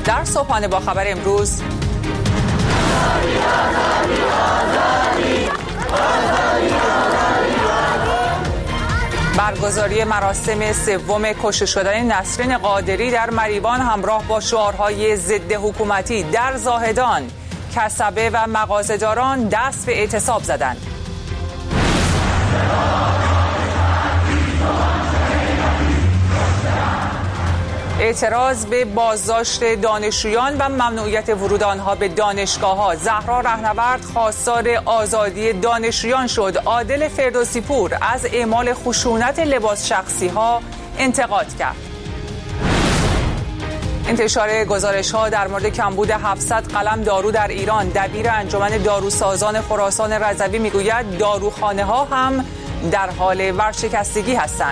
در صبحانه با خبر امروز برگزاری مراسم سوم کشته شدن نسرین قادری در مریوان همراه با شعارهای ضد حکومتی در زاهدان، کسبه و مغازه‌داران دست به اعتصاب زدند. اعتراض به بازداشت دانشجویان و ممنوعیت ورود آنها به دانشگاه‌ها. زهرا رهنورد خواستار آزادی دانشجویان شد. عادل فردوسی پور از اعمال خشونت لباس شخصی‌ها انتقاد کرد. انتشار گزارش‌ها در مورد کمبود 700 قلم دارو در ایران. دبیر انجمن داروسازان خراسان رضوی میگوید داروخانه‌ها هم در حال ورشکستگی هستند.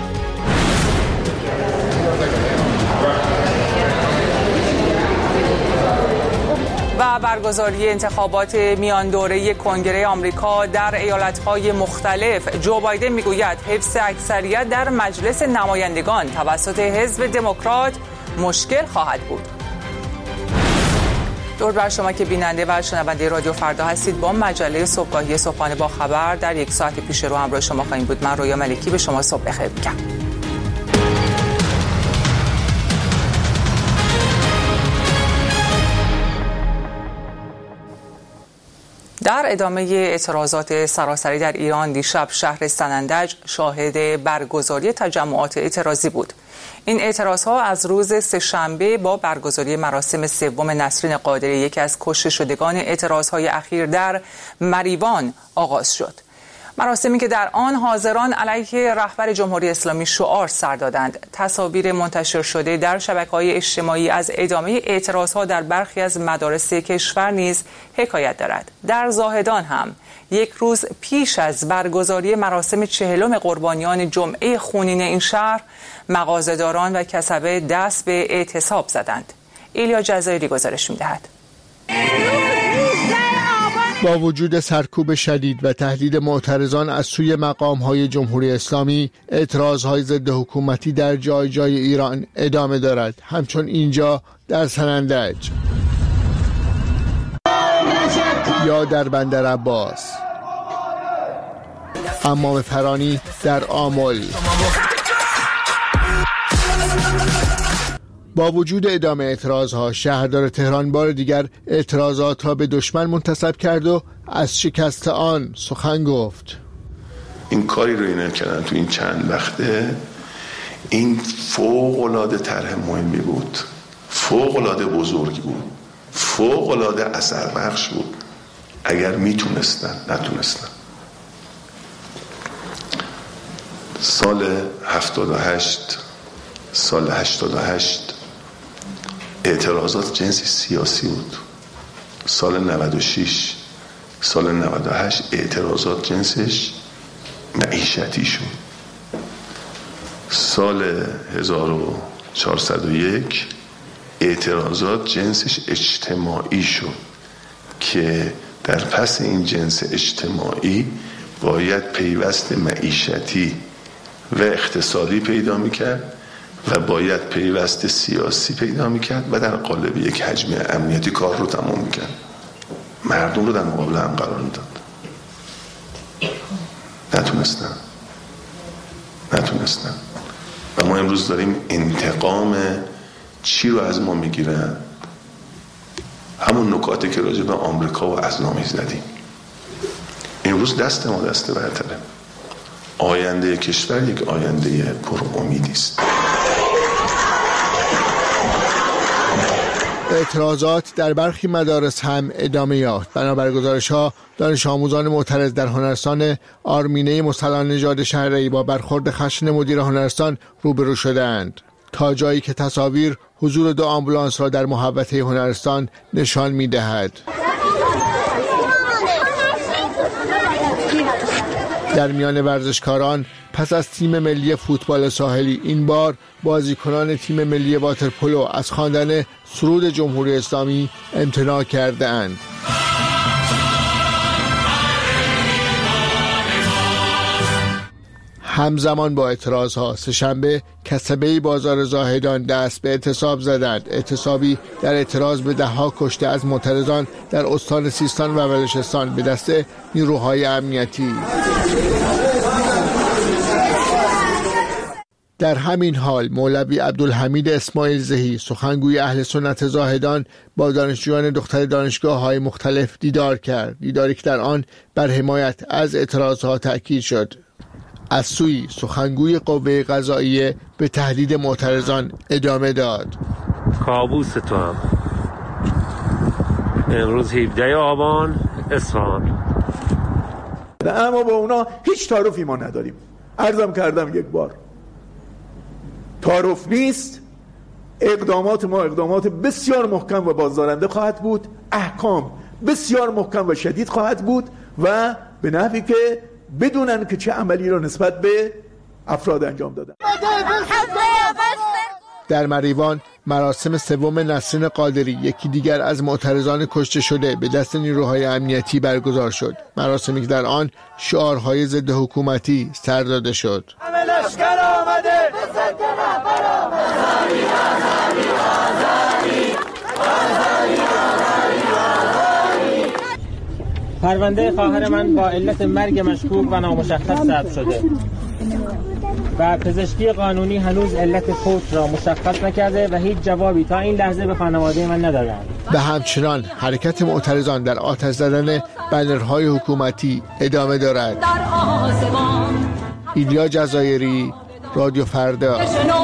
و برگزاری انتخابات میان دوره کنگره آمریکا در ایالت‌های مختلف. جو بایدن میگوید حفظ اکثریت در مجلس نمایندگان توسط حزب دموکرات مشکل خواهد بود. درود بر شما که بیننده و شنونده رادیو فردا هستید. با مجله صبحگاهی صبحانه با خبر در یک ساعت پیش رو همراه شما خواهیم بود. من رویا ملکی به شما صبح بخیر میگم. در ادامه اعتراضات سراسری در ایران، دیشب شهر سنندج شاهد برگزاری تجمعات اعتراضی بود. این اعتراضها از روز سه‌شنبه با برگزاری مراسم سوم نسرین قادری، یکی از کشته شدگان اعتراضهای اخیر در مریوان، آغاز شد. مراسمی که در آن حاضران علیه رهبر جمهوری اسلامی شعار سر دادند. تصاویر منتشر شده در شبکه‌های اجتماعی از ادامه اعتراضها در برخی از مدارس کشور نیز حکایت دارد. در زاهدان هم یک روز پیش از برگزاری مراسم 40 قربانیان جمعه خونین این شهر، مغازه‌داران و کسبه دست به اعتصاب زدند. ایلیا جزایری گزارش می‌دهد. با وجود سرکوب شدید و تهدید معترضان از سوی مقام‌های جمهوری اسلامی، اعتراض‌های ضد حکومتی در جای جای ایران ادامه دارد، همچون اینجا در سنندج یا در بندر عباس، امام فرانی در آمل. با وجود ادامه اعتراضها، شهردار تهران بار دیگر اعتراضات را به دشمن منتسب کرد و از شکست آن سخن گفت. این کاری رو اینا کردن تو این چند وقته، این فوق‌العاده طرح مهمی بود، فوق‌العاده بزرگی بود، فوق‌العاده اثر بخش بود. اگر میتونستن، نتونستن. سال 88 اعتراضات جنسی سیاسی بود. سال 96 سال 98 اعتراضات جنسش معیشتی شد. سال 1401 اعتراضات جنسش اجتماعی شد که در پس این جنس اجتماعی باید پیوست معیشتی و اقتصادی پیدا میکرد و باید پیوست سیاسی پیدا میکرد و در قالب یک حجم امنیتی کار رو تمام میکرد. مردم رو در مقابل هم قرار میداد. نتونستن و ما امروز داریم انتقام چی رو از ما میگیرن؟ همون نکاتی که راجع به آمریکا و اسلامی زدیم. امروز دست ما دست برتره. آینده کشور یک آینده پر امیدی است. اعتراضات در برخی مدارس هم ادامه یافت. بنابر گزارش‌ها، دانش آموزان معترض در هنرستان آرمینه مصطفی نژاد شهرعی با برخورد خشن مدیر هنرستان روبرو شدند، تا جایی که تصاویر حضور 2 آمبولانس را در محوطه هنرستان نشان می‌دهد. در میان ورزشکاران، پس از تیم ملی فوتبال ساحلی، این بار بازیکنان تیم ملی واترپولو از خواندن سرود جمهوری اسلامی امتناع کرده‌اند. همزمان با اعتراضها سه‌شنبه کسبه‌ای بازار زاهدان دست به اعتصاب زدند. اعتصابی در اعتراض به ده‌ها کشته از معترضان در استان سیستان و بلوچستان به دست نیروهای امنیتی. در همین حال مولوی عبدالحمید اسماعیل زهی سخنگوی اهل سنت زاهدان با دانشجویان دختر دانشگاه‌های مختلف دیدار کرد. دیداری که در آن بر حمایت از اعتراضها تأکید شد. از سوی سخنگوی قوه قضاییه به تهدید معترضان ادامه داد. کابوس تو هم امروز 17 آبان اصفهان، اما با اونا هیچ تعارفی ما نداریم. عرضم کردم یک بار تعارف نیست. اقدامات ما اقدامات بسیار محکم و بازدارنده خواهد بود، احکام بسیار محکم و شدید خواهد بود و به نحوی که بدونن که چه عملی را نسبت به افراد انجام دادن. در مریوان مراسم سوم نسرین قادری، یکی دیگر از معترضان کشته شده، به دست نیروهای امنیتی برگزار شد. مراسمی که در آن شعارهای ضد حکومتی سر داده شد. پرونده خواهر من با علت مرگ مشکوک و نامشخص ثبت شده و پزشکی قانونی هنوز علت فوت را مشخص نکرده و هیچ جوابی تا این لحظه به خانواده من ندادند. به همچنان حرکت معترضان در آتش زدن بنرهای حکومتی ادامه دارد. ایلیا جزایری، رادیو فردا.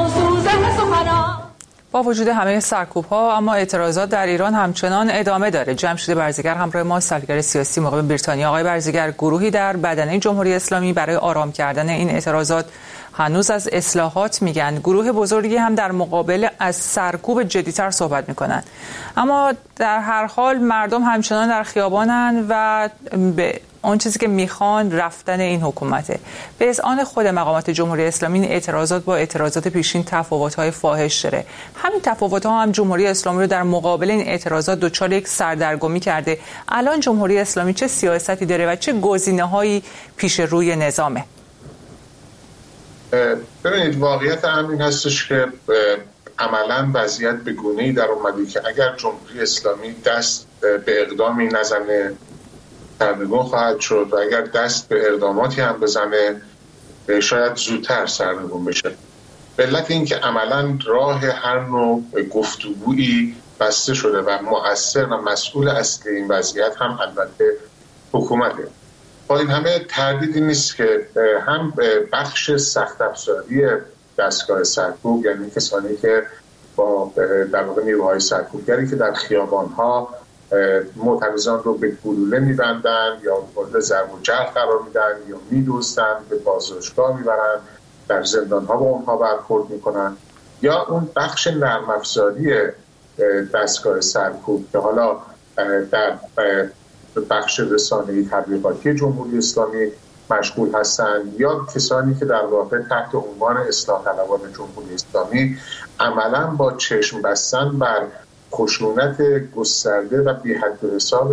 با وجود همه سرکوب‌ها اما اعتراضات در ایران همچنان ادامه داره. جمشید برزگر همراه ما، سرگرد سیاسی مقیم بریتانیا. آقای برزگر، گروهی در بدنه جمهوری اسلامی برای آرام کردن این اعتراضات هنوز از اصلاحات میگن. گروه بزرگی هم در مقابل از سرکوب جدی‌تر صحبت میکنن. اما در هر حال مردم همچنان در خیابانن و به اون چیزی که میخوان رفتن این حکومته. به اذعان خود مقامات جمهوری اسلامی این اعتراضات با اعتراضات پیشین تفاوت‌های فاحش داره. همین تفاوت‌ها هم جمهوری اسلامی رو در مقابل این اعتراضات دچار یک سردرگمی کرده. الان جمهوری اسلامی چه سیاستی داره و چه گزینه‌هایی پیش روی نظامه؟ ببینید، واقعیت همین هستش که عملاً وضعیت به گونه‌ای در اومده که اگر جمهوری اسلامی دست به اقدامی نزنه سرنگون خواهد شد و اگر دست به اقداماتی هم بزنه شاید زودتر سرنگون بشه. به علت این که عملاً راه هر نوع گفتگویی بسته شده و مؤثر و مسئول اصلی این وضعیت هم البته حکومته. با این همه تردیدی نیست که هم بخش سخت افزاری دستگاه سرکوب، یعنی کسانی که با در واقع نیروهای سرکوبگری که در خیابان‌ها معترضان رو به گلوله می‌بندن یا مورد ضرب و جرح قرار میدن یا می‌دزدن، به بازداشتگاه میبرن، در زندان‌ها با اونها برخورد میکنن، یا اون بخش نرم افزاری دستگاه سرکوب که حالا در بخش رسانه‌ای تبلیغاتی جمهوری اسلامی مشغول هستند، یا کسانی که در واقع تحت عنوان اصلاح طلبان جمهوری اسلامی عملاً با چشم بستن بر خشونت گسترده و بی حد و حساب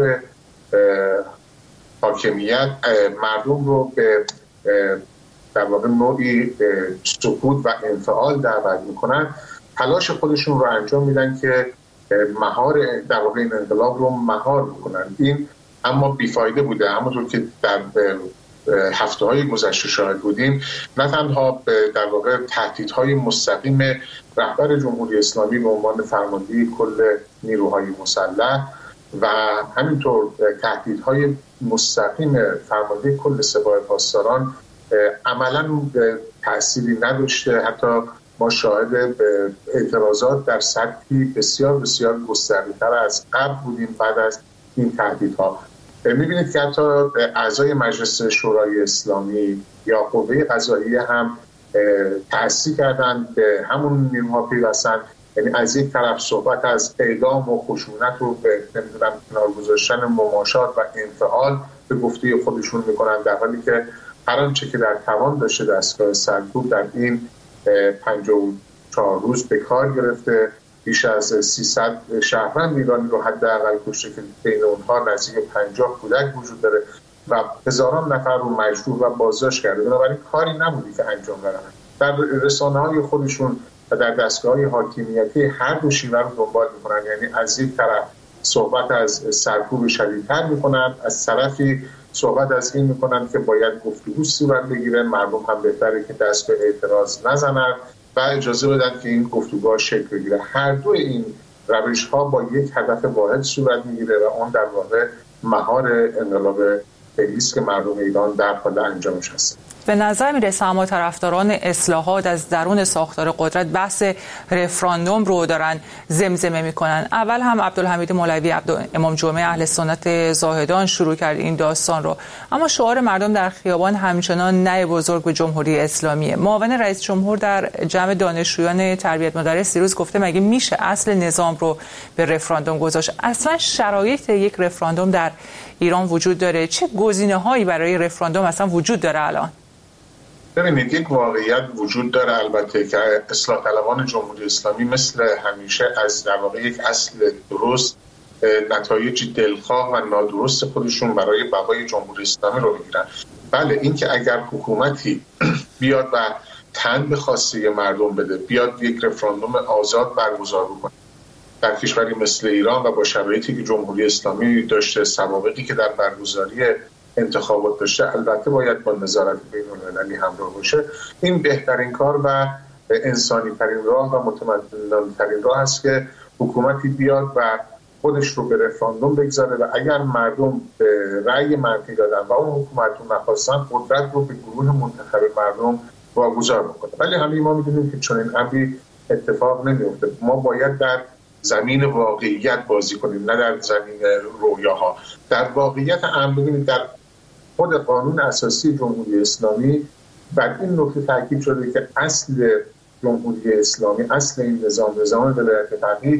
حاکمیت مردم رو به در واقع نوعی سکوت و انفعال دعوت میکنن، تلاش خودشون رو انجام میدن که مهار در واقع این انقلاب رو مهار بکنن. این اما بیفایده بوده. همونطور که در هفته‌های گذشته شاهد بودیم، نه تنها در واقع تهدیدهای مستقیم رهبر جمهوری اسلامی به عنوان فرمانده کل نیروهای مسلح و همینطور تهدیدهای مستقیم فرمانده کل سپاه پاسداران عملاً تأثیری نداشته. حتی ما شاهد اعتراضات در سطحی بسیار بسیار گسترده‌تر از قبل بودیم بعد از این تهدیدها. می‌بینید که حتی اعضای مجلس شورای اسلامی یا قوه قضاییه هم تأثیر کردن به همون نیروها پیوستن. یعنی از یک طرف صحبت از اعدام و خشونت رو به کنار گذاشتن مماشات و انفعال به گفته خودشون میکنن، در حالی که هر آنچه که در توان داشته دستگاه سرکوب در این 54 روز به کار گرفته. بیش از 300 شهروند ایرانی رو حداقل کشته که بین اونها نزدیک 50 کودک وجود داره. و هزاران نفر رو مجروح و بازداشت کرده. بنابراین کاری نبودی که انجام بدن. در رسانه‌های خودشون و در دستگاه‌های حاکمیتی هر دو شیوه رو دنبال می‌کنن. یعنی از یک طرف صحبت از سرکوب شدیدتر می‌کنن، از طرفی صحبت از این می‌کنن که باید گفتگو صورت بگیره، مردم هم بهتره که دست به اعتراض نزنن و اجازه بدن که این گفتگوها شکل بگیره. هر دو این روش‌ها با یک هدف واحد صورت می‌گیره و اون در واقع مهار انقلاب فعلی است که مردم ایران در حال انجامش هستند. به نظر میرسه اما طرفداران اصلاحات از درون ساختار قدرت بحث رفراندوم رو دارن زمزمه میکنن. اول هم عبدالحمید مولوی امام جمعه اهل سنت زاهدان شروع کرد این داستان رو، اما شعار مردم در خیابان همچنان نه بزرگ به جمهوری اسلامیه. معاون رئیس جمهور در جمع دانشجویان تربیت مدرس دیروز گفته مگه میشه اصل نظام رو به رفراندوم گذاشت؟ اصلا شرایط یک رفراندوم در ایران وجود داره؟ چه گزینه‌هایی برای رفراندوم اصلا وجود داره الان؟ ببینید، یک واقعیت وجود داره البته که اصلاح طلبان جمهوری اسلامی مثل همیشه از در واقع یک اصل درست نتایج دلخواه و نادرست خودشون برای بقای جمهوری اسلامی رو میگیرن. بله، این که اگر حکومتی بیاد و تن به خواسته مردم بده، بیاد یک رفراندوم آزاد برگزار بکنه در کشوری مثل ایران و با شرایطی که جمهوری اسلامی داشته، سوابقی که در برگزاری انتخابات داشته، البته باید با نظارت بین‌المللی همراه باشه. این بهترین کار و انسانی ترین راه و متمدن ترین راه است که حکومتی بیاد و خودش رو به رفراندوم بگذاره و اگر مردم رأی منفی دادن و اون حکومت رو نخواستن، قدرت رو به گروه منتخب مردم واگذار بکنه. ولی همه ما می‌دونیم که چنین امری اتفاق نمیفته. ما باید در زمین واقعیت بازی کنیم، نه در زمین رویاها. در واقعیت امر ببینید، در خود قانون اساسی جمهوری اسلامی بر این نکته تاکید شده که اصل جمهوری اسلامی، اصل این نظام ولایت فقیه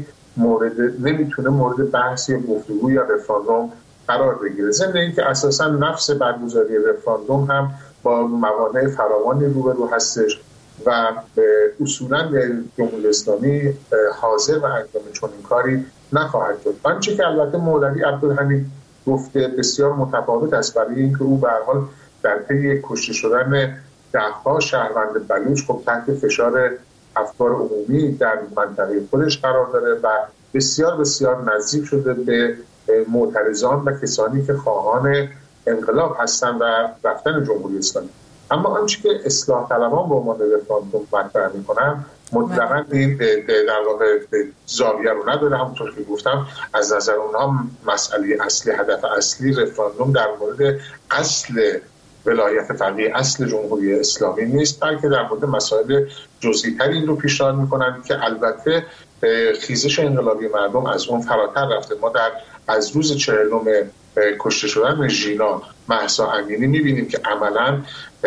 نمیتونه مورد بحث یا گفتگو یا رفراندوم قرار بگیره. ضمن اینکه اساسا نفس برگزاری رفراندوم هم با موانع فراوانی روبرو هستش و اصولا جمهوری اسلامی حاضر و انجام چنین کاری نخواهد شد. آنچه که البته مولوی عبدالحمید گفته بسیار متفاوت است، برای اینکه او به هر حال در پی کشته شدن ده‌ها شهروند بلوچ خب تحت فشار افکار عمومی در منطقه خودش قرار داره و بسیار بسیار نزدیک شده به معترضان و کسانی که خواهان انقلاب هستند و رفتن جمهوری اسلامی. اما آنچه که اصلاح طلبان به عنوان رفراندوم مطرح می‌کنن مطلقاً این در واقع زاویه رو نداره. همونطور که گفتم، از نظر اونها مسئله اصلی، هدف اصلی رفراندوم در مورد اصل ولایت فقیه، اصل جمهوری اسلامی نیست، بلکه در مورد مسائل جزئی‌تر این رو پیشنهاد می‌کنن که البته خیزش انقلابی مردم از اون فراتر رفته. ما از روز 40 کشته شدن ژینا مهسا امینی می‌بینیم که عملاً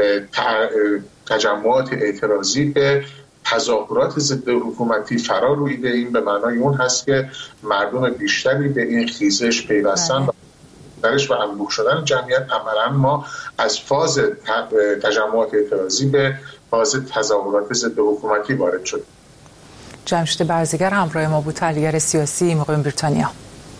تجمعات اعتراضی به تظاهرات ضد حکومتی فرا رویده. این به معنای اون هست که مردم بیشتری به این خیزش پیوستن و درش و انبوه شدن جمعیت. عملاً ما از فاز تجمعات اعتراضی به فاز تظاهرات ضد حکومتی وارد شد. جمشید برزگر همراه ما بود، تحلیلگر سیاسی مقیم بریتانیا.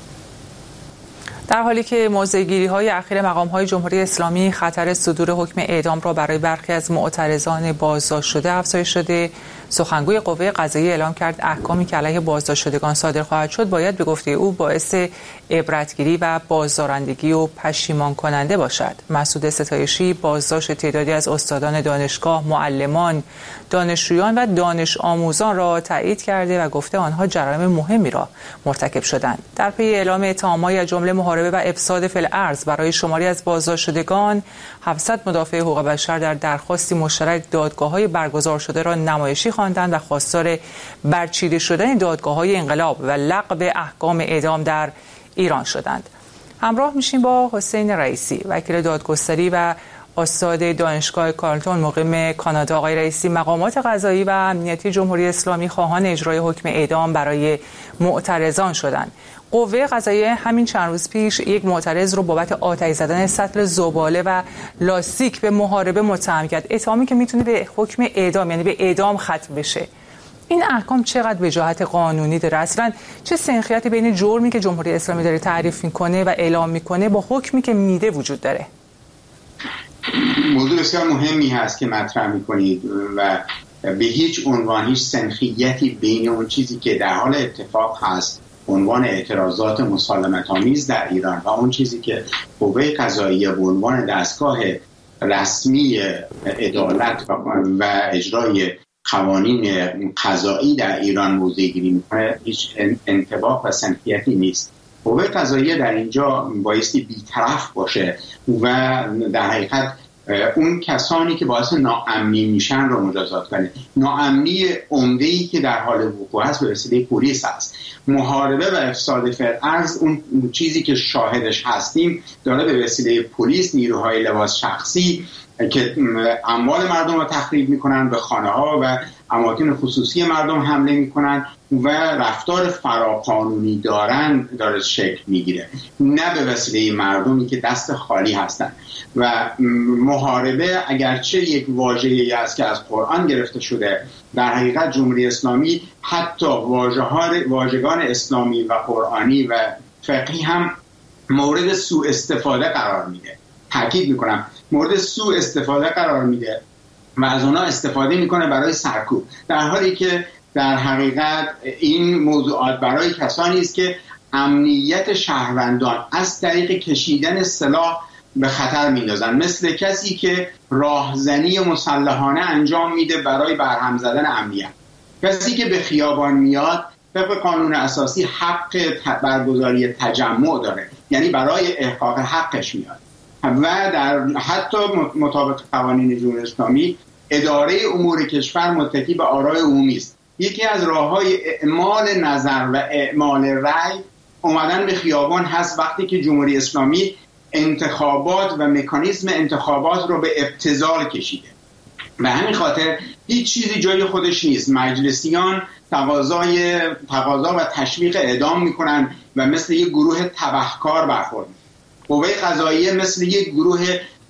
در حالی که موضع‌گیری‌های اخیر مقام‌های جمهوری اسلامی خطر صدور حکم اعدام را برای برخی از معترضان بازداشت شده افزایش شده، سخنگوی قوه قضاییه اعلام کرد احکامی که علیه بازداشت شدگان صادر خواهد شد باید به گفته او باعث عبرتگیری و بازدارندگی و پشیمان کننده باشد. مسعود ستایشی بازداشت تعدادی از استادان دانشگاه، معلمان، دانشجویان و دانش آموزان را تایید کرده و گفته آنها جرایم مهمی را مرتکب شدند. در پی اعلام اتهام‌های از جمله محاربه و افساد فی الارض برای شماری از بازداشت شدگان، 700 مدافع حقوق بشر در درخواستی مشترک دادگاه‌های برگزار شده را نمایشی خواندند و خواستار برچیده شدن دادگاه‌های انقلاب و لغو احکام اعدام در ایران شدند. همراه میشیم با حسین رئیسی، وکیل دادگستری و استاد دانشگاه کارلتون مقیم کانادا. آقای رئیسی، مقامات قضایی و امنیتی جمهوری اسلامی خواهان اجرای حکم اعدام برای معترضان شدند. قوه قضاییه همین چند روز پیش یک معترض رو بابت آتش زدن سطل زباله و لاستیک به محاربه متهم کرد، اتهامی که میتونه به حکم اعدام، یعنی به اعدام ختم بشه. این احکام چقدر وجاهت قانونی داره؟ اصلا چه سنخیتی بین جرمی که جمهوری اسلامی داره تعریف میکنه و اعلام میکنه با حکمی که میده وجود داره؟ موضوع بسیار مهمی هست که مطرح میکنید و به هیچ عنوان هیچ سنخیتی بین اون چیزی که در حال اتفاق هست عنوان اعتراضات مسالمت‌آمیز در ایران و اون چیزی که قوه قضاییه به عنوان دستگاه رسمی عدالت و اجرای قوانین قضایی در ایران موضع‌گیری می‌کنه هیچ انطباق و سنخیتی نیست. قوه قضاییه در اینجا بایستی بی‌طرف باشه و در حقیقت اون کسانی که باعث ناامنی میشن رو مجازات کنه. ناامنی عمده‌ای که در حال وقوع است به وسیله پلیس است. محاربه و افساد فی‌الارض اون چیزی که شاهدش هستیم داره به وسیله پلیس، نیروهای لباس شخصی که اموال مردم رو تخریب میکنن، به خانه ها و اماکن خصوصی مردم حمله میکنن و رفتار فراقانونی داره شکل میگیره، نه به وسیله مردمی که دست خالی هستن. و محاربه اگرچه یک واژه‌ای است که از قرآن گرفته شده، در حقیقت جمهوری اسلامی حتی واژگان اسلامی و قرآنی و فقهی هم مورد سوء استفاده قرار میده. تاکید میکنم مورد سوء استفاده قرار میده و از اونا استفاده میکنه برای سرکوب، در حالی که در حقیقت این موضوعات برای کسانی است که امنیت شهروندان از طریق کشیدن سلاح به خطر میندازن، مثل کسی که راهزنی مسلحانه انجام میده برای برهم زدن امنیت. کسی که به خیابان میاد طبق قانون اساسی حق برگزاری تجمع داره، یعنی برای احقاق حقش میاد و در حتی مطابق قوانین جمهوری اسلامی اداره امور کشور متکی به آرای عمومی است. یکی از راه‌های اعمال نظر و اعمال رأی اومدن به خیابان هست وقتی که جمهوری اسلامی انتخابات و مکانیزم انتخابات رو به ابتذال کشیده. به همین خاطر هیچ چیزی جای خودش نیست. مجلسیان تقاضا و تشویق اعدام میکنن و مثل یک گروه تبهکار برخورد میکنن. قوه قضاییه مثل یک گروه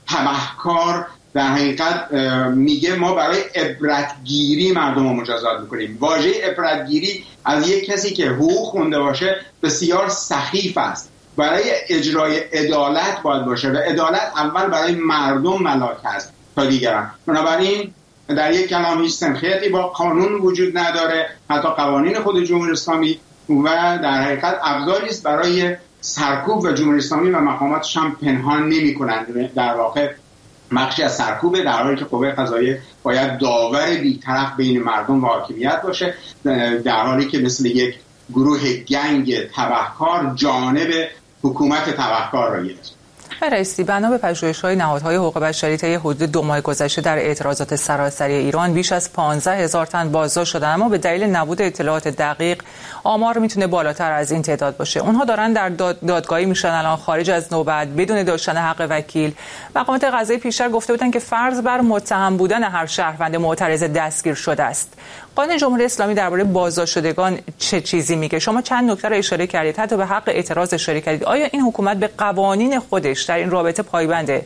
تبهکار در حقیقت میگه ما برای عبرتگیری مردم رو مجازات میکنیم. واژه عبرتگیری از یک کسی که حقوق خونده باشه بسیار سخیف است. برای اجرای عدالت باید باشه و عدالت اول برای مردم ملاک هست تا دیگران. بنابراین در یک کلام هیچ سنخیتی با قانون وجود نداره، حتی قوانین خود جمهوری اسلامی، و در حقیقت ابزاری است برای سرکوب و جمهوری اسلامی و مقاماتش هم پنهان نمی‌کنند. در واقع بخشی از سرکوب، در حالی که قوه قضاییه باید داور بی‌طرف بین مردم و حاکمیت باشه، در حالی که مثل یک گروه گنگ تبهکار جانب حکومت تبهکار را گرفت. رئیسی، بنا به پژوهش‌های نهادهای حقوق بشری طی حدود 2 ماه گذشته در اعتراضات سراسری ایران بیش از 15,000 تن بازداشت شدند، اما به دلیل نبود اطلاعات دقیق آمار میتونه بالاتر از این تعداد باشه. اونها دارن در دادگاهی میشن الان خارج از نوبت بدون داشتن حق وکیل. مقامات قضایی پیشتر گفته بودن که فرض بر متهم بودن هر شهروند معترض دستگیر شده است. قانون جمهوری اسلامی درباره بازداشت شدگان چه چیزی میگه؟ شما چند نکته را اشاره کردید، حتی به حق اعتراض اشاره کردید. آیا این حکومت به قوانین خودش در این رابطه پایبنده؟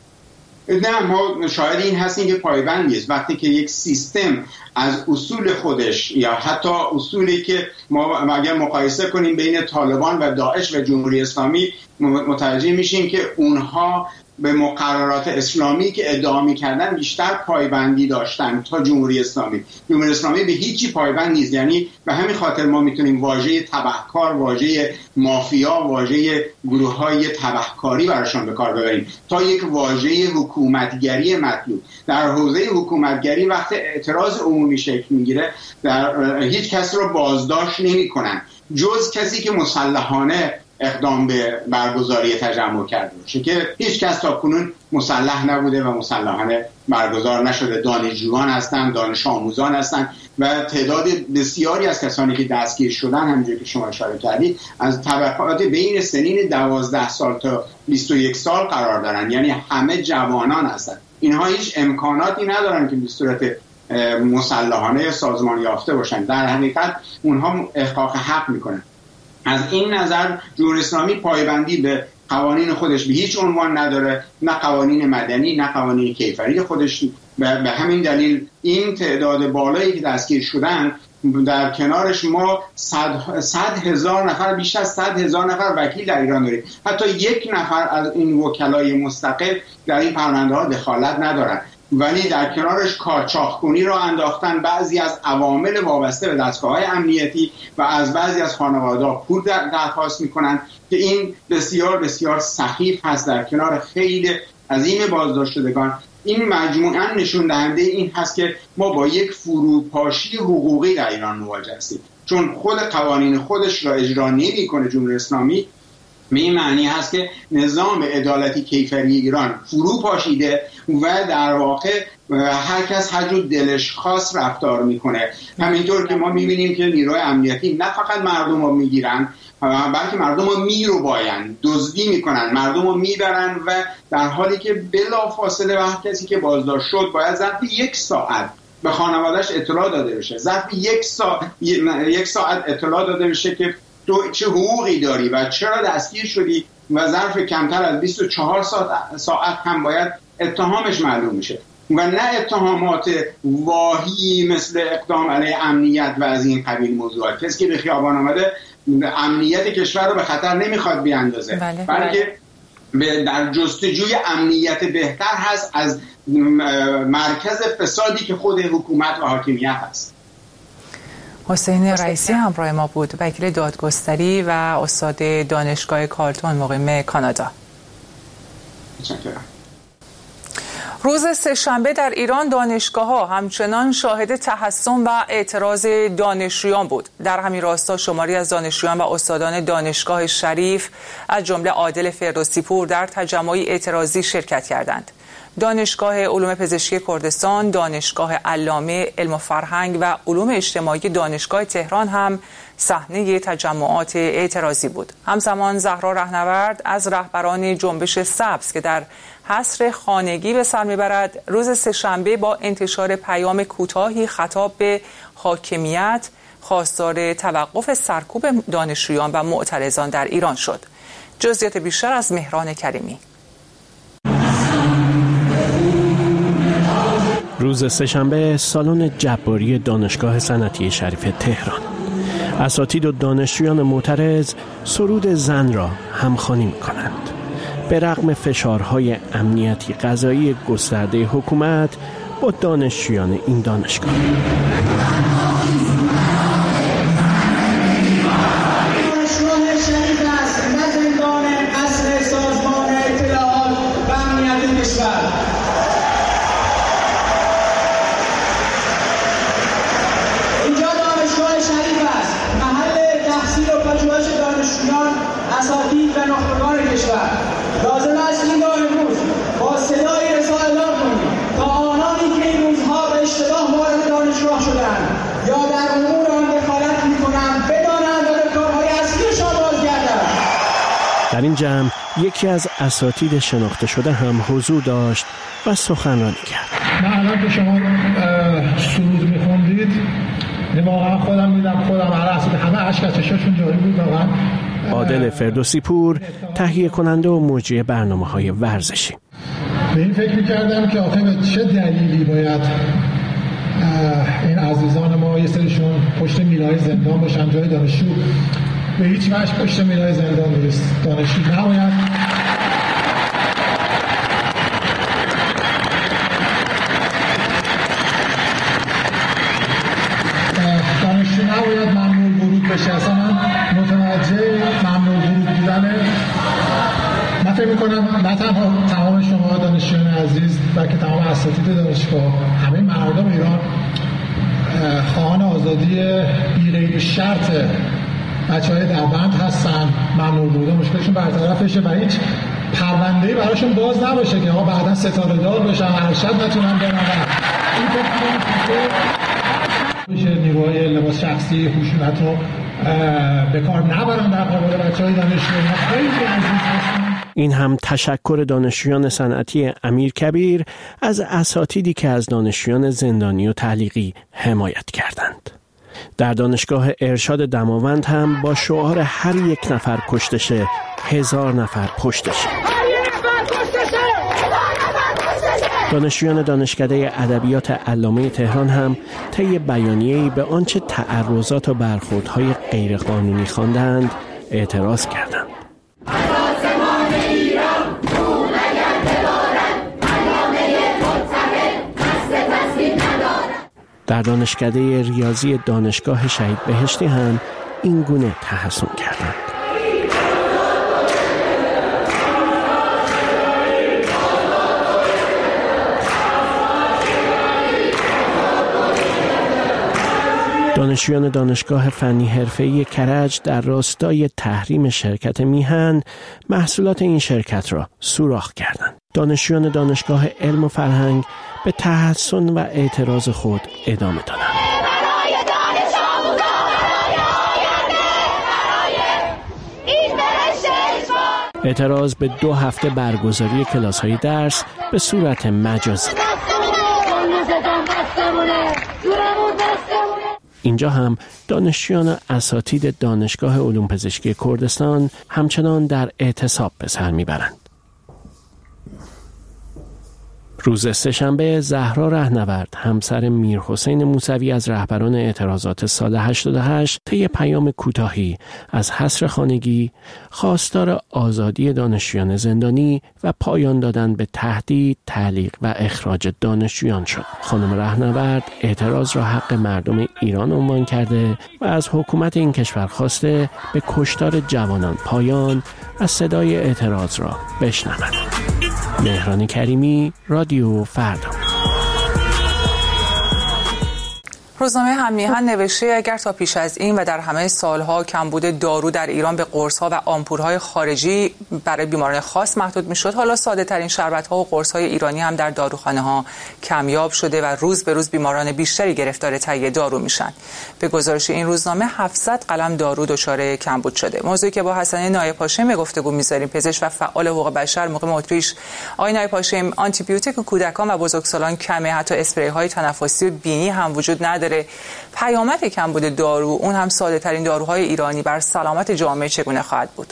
نه، ما شاید این هستیم که پایبند نیست. وقتی که یک سیستم از اصول خودش یا حتی اصولی که ما اگر مقایسه کنیم بین طالبان و داعش و جمهوری اسلامی، متوجه میشیم که اونها به مقررات اسلامی که ادعا می‌کردن بیشتر پایبندی داشتن تا جمهوری اسلامی. جمهوری اسلامی به هیچی پایبند نیست. یعنی به همین خاطر ما میتونیم واژه تبهکار، واژه مافیا، واژه گروه‌های تبهکاری براشون به کار ببریم تا یک واژه حکومتگری مطلوب. در حوزه حکومتگری وقتی اعتراض عمومی شکل میگیره، در هیچ کس رو بازداشت نمی‌کنن جز کسی که مسلحانه اقدام به برگزاری تجمع کرده باشه، که هیچ کس تا کنون مسلح نبوده و مسلحانه برگزار نشده. دانشجویان هستن، دانش آموزان هستن و تعداد بسیاری از کسانی که دستگیر شدن، همونجوری که شما اشاره کردید، از طبقات بین سنین 12 سال تا 21 سال قرار دارن، یعنی همه جوانان هستن. اینها هیچ امکاناتی ندارن که به صورت مسلحانه سازمان یافته باشن. در حقیقت اونها احقاق حق میکنن. از این نظر جمهوری اسلامی پایبندی به قوانین خودش به هیچ عنوان نداره، نه قوانین مدنی نه قوانین کیفری خودش. به همین دلیل این تعداد بالایی که دستگیر شدن، در کنارش ما 100,000 نفر، بیش از 100,000 نفر وکیل در ایران داریم. حتی یک نفر از این وکلای مستقل در این پرونده ها دخالت ندارن، ولی در کنارش کارچاخ‌کنی را انداختن. بعضی از عوامل وابسته به دستگاه‌های امنیتی و از بعضی از خانواده‌ها پول درخواست می‌کنند که این بسیار بسیار سخیف هست. در کنار خیلی عظیم بازداشت شدگان، این مجموعاً نشون دهنده این هست که ما با یک فروپاشی حقوقی در ایران مواجه هستیم، چون خود قوانین خودش را اجرا نمی‌کنه جمهوری اسلامی. به این معنی هست که نظام عدالتی کیفری ایران فرو پاشیده و در واقع هر کس هر جور دلش خواست رفتار میکنه. همینطور که ما میبینیم که نیروی امنیتی نه فقط مردم رو میگیرن، بلکه مردم رو میروباین، دزدی میکنن، مردم رو میبرن و در حالی که بلافاصله هر کسی که بازداشت شد باید ظرف 1 ساعت به خانواده‌اش اطلاع داده بشه. ظرف 1 ساعت اطلاع داده بشه که تو چه حقوقی داری و چرا دستگیر شدی، و ظرف کمتر از 24 ساعت هم باید اتهامش معلوم میشه و نه اتهامات واهی مثل اقدام علیه امنیت و از این قبیل موضوعات. کسی که به خیابان آمده امنیت کشور رو به خطر نمیخواد بیاندازه، بلکه در جستجوی امنیت بهتر هست از مرکز فسادی که خود حکومت و حاکمیت هست. حسین رئیسی همراه ما بود، وکیل دادگستری و استاد دانشگاه کارلتون مقیم کانادا. روز سه‌شنبه در ایران دانشگاه‌ها همچنان شاهد تحسن و اعتراض دانشجویان بود. در همین راستا شماری از دانشجویان و استادان دانشگاه شریف از جمله عادل فردوسی پور در تجمعی اعتراضی شرکت کردند. دانشگاه علوم پزشکی کردستان، دانشگاه علامه علم و فرهنگ و علوم اجتماعی دانشگاه تهران هم صحنه تجمعات اعتراضی بود. همزمان زهرا رهنورد از رهبران جنبش سبز که در حصر خانگی به سر میبرد، روز سه‌شنبه با انتشار پیام کوتاهی خطاب به حاکمیت خواستار توقف سرکوب دانشجویان و معترضان در ایران شد. جزئیات بیشتر از مهران کریمی. روز سه‌شنبه سالن جباری دانشگاه صنعتی شریف تهران، اساتید و دانشجویان معترض سرود زن را همخوانی می‌کنند. به رغم فشارهای امنیتی قضایی گسترده حکومت با دانشجویان این دانشگاه. در این جمع یکی از اساتید شناخته شده هم حضور داشت و سخنرانی کرد. من الان که شما سرود می‌خوندید واقعا خودم میدم خودم عرض همه اشک از چشاشون جاری بود. واقعا عادل فردوسی پور تهیه کننده و مجری برنامه‌های ورزشی. به این فکر می‌کردم که آخه به چه دلیلی باید این عزیزان ما یه سریشون پشت میلای زندان باشن، جای دانشجو به هیچ وجه پشت میلای زندان نیست. دانشجو نباید ممنوع ورود بشه. اصلا من متوجه ممنوع ورود بودنه. من فکر میکنم نه تنها تمام شما دانشجویان عزیز بلکه تمام اساتید دانشگاه، همه مردم ایران خواهان آزادی بی‌قید شرط بچه‌های دربند هستن. ممنوع ورود مشکلشون برطرف بشه و هیچ پرونده‌ای براشون باز نباشه که آقا بعداً ستاره دار بشن، ارشد نتونن برن. این میشه نیروهای لباس شخصی خشونت رو به کار نبرن در قبال بچه‌های دانشجویان. خیلی عزیز هستن. این هم تشکر دانشجویان صنعتی امیرکبیر از اساتیدی که از دانشجویان زندانی و تعلیقی حمایت کردند. در دانشگاه ارشاد دماوند هم با شعار هر یک نفر کشته 1000 نفر پشتشه. دانشجویان دانشکده ادبیات علامه تهران هم طی بیانیه‌ای به آنچه تعرضات و برخوردهای غیرقانونی خواندند اعتراض کردند. در دانشکده ریاضی دانشگاه شهید بهشتی هم این گونه تحسن کردند. دانشجویان دانشگاه فنی حرفه‌ای کرج در راستای تحریم شرکت میهن محصولات این شرکت را سوراخ کردند. دانشجویان دانشگاه علم و فرهنگ به تحسن و اعتراض خود ادامه دادند. اعتراض به 2 هفته برگزاری کلاس‌های درس به صورت مجازی. اینجا هم دانشجویان و اساتید دانشگاه علوم پزشکی کردستان همچنان در اعتصاب به سر میبرند. روز سه‌شنبه زهرا رهنورد همسر میرحسین موسوی از رهبران اعتراضات سال 88 طی پیام کوتاهی از حصر خانگی خواستار آزادی دانشجویان زندانی و پایان دادن به تهدید، تعلیق و اخراج دانشجویان شد. خانم رهنورد اعتراض را حق مردم ایران عنوان کرده و از حکومت این کشور خواسته به کشتار جوانان پایان و صدای اعتراض را بشنود. مهران کریمی، رادیو فردا. روزنامه هم‌میهن نوشته اگر تا پیش از این و در همه سالها کمبود دارو در ایران به قرص‌ها و آمپول‌های خارجی برای بیماران خاص محدود می‌شد، حالا ساده‌ترین شربت‌ها و قرص‌های ایرانی هم در داروخانه‌ها کمیاب شده و روز به روز بیماران بیشتری گرفتار تهیه دارو میشن. به گزارش این روزنامه 700 قلم دارو دچار کمبود شده. موضوعی که با حسن نایب هاشمی به گفتگو می‌ذاریم، پزشک و فعال حقوق بشر مقیم اتریش. آقای نایب هاشمی، آنتی بیوتیک کودکان و بزرگسالان کمه، حتی اسپری‌های تنفسی و بینی هم وجود نداره. پیامد کمبود دارو، اون هم ساده ترین داروهای ایرانی، بر سلامت جامعه چگونه خواهد بود؟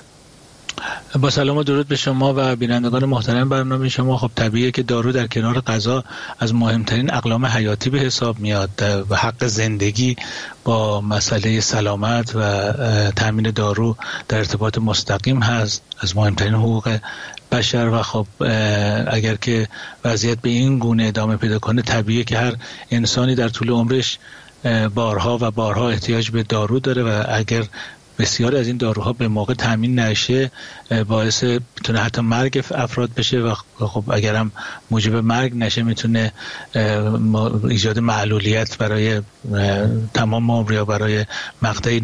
با سلام و درود به شما و بینندگان محترم برنامه شما. خب طبیعیه که دارو در کنار غذا از مهمترین اقلام حیاتی به حساب میاد و حق زندگی با مسئله سلامت و تامین دارو در ارتباط مستقیم هست، از مهمترین حقوق بشر. و خب اگر که وضعیت به این گونه ادامه پیدا کنه، طبیعیه که هر انسانی در طول عمرش بارها و بارها احتیاج به دارو داره و اگر بسیاری از این داروها به موقع تامین نشه، باعث میتونه حتی مرگ افراد بشه و خب اگر هم موجب مرگ نشه میتونه ایجاد معلولیت برای تمام عمر یا برای مقطعی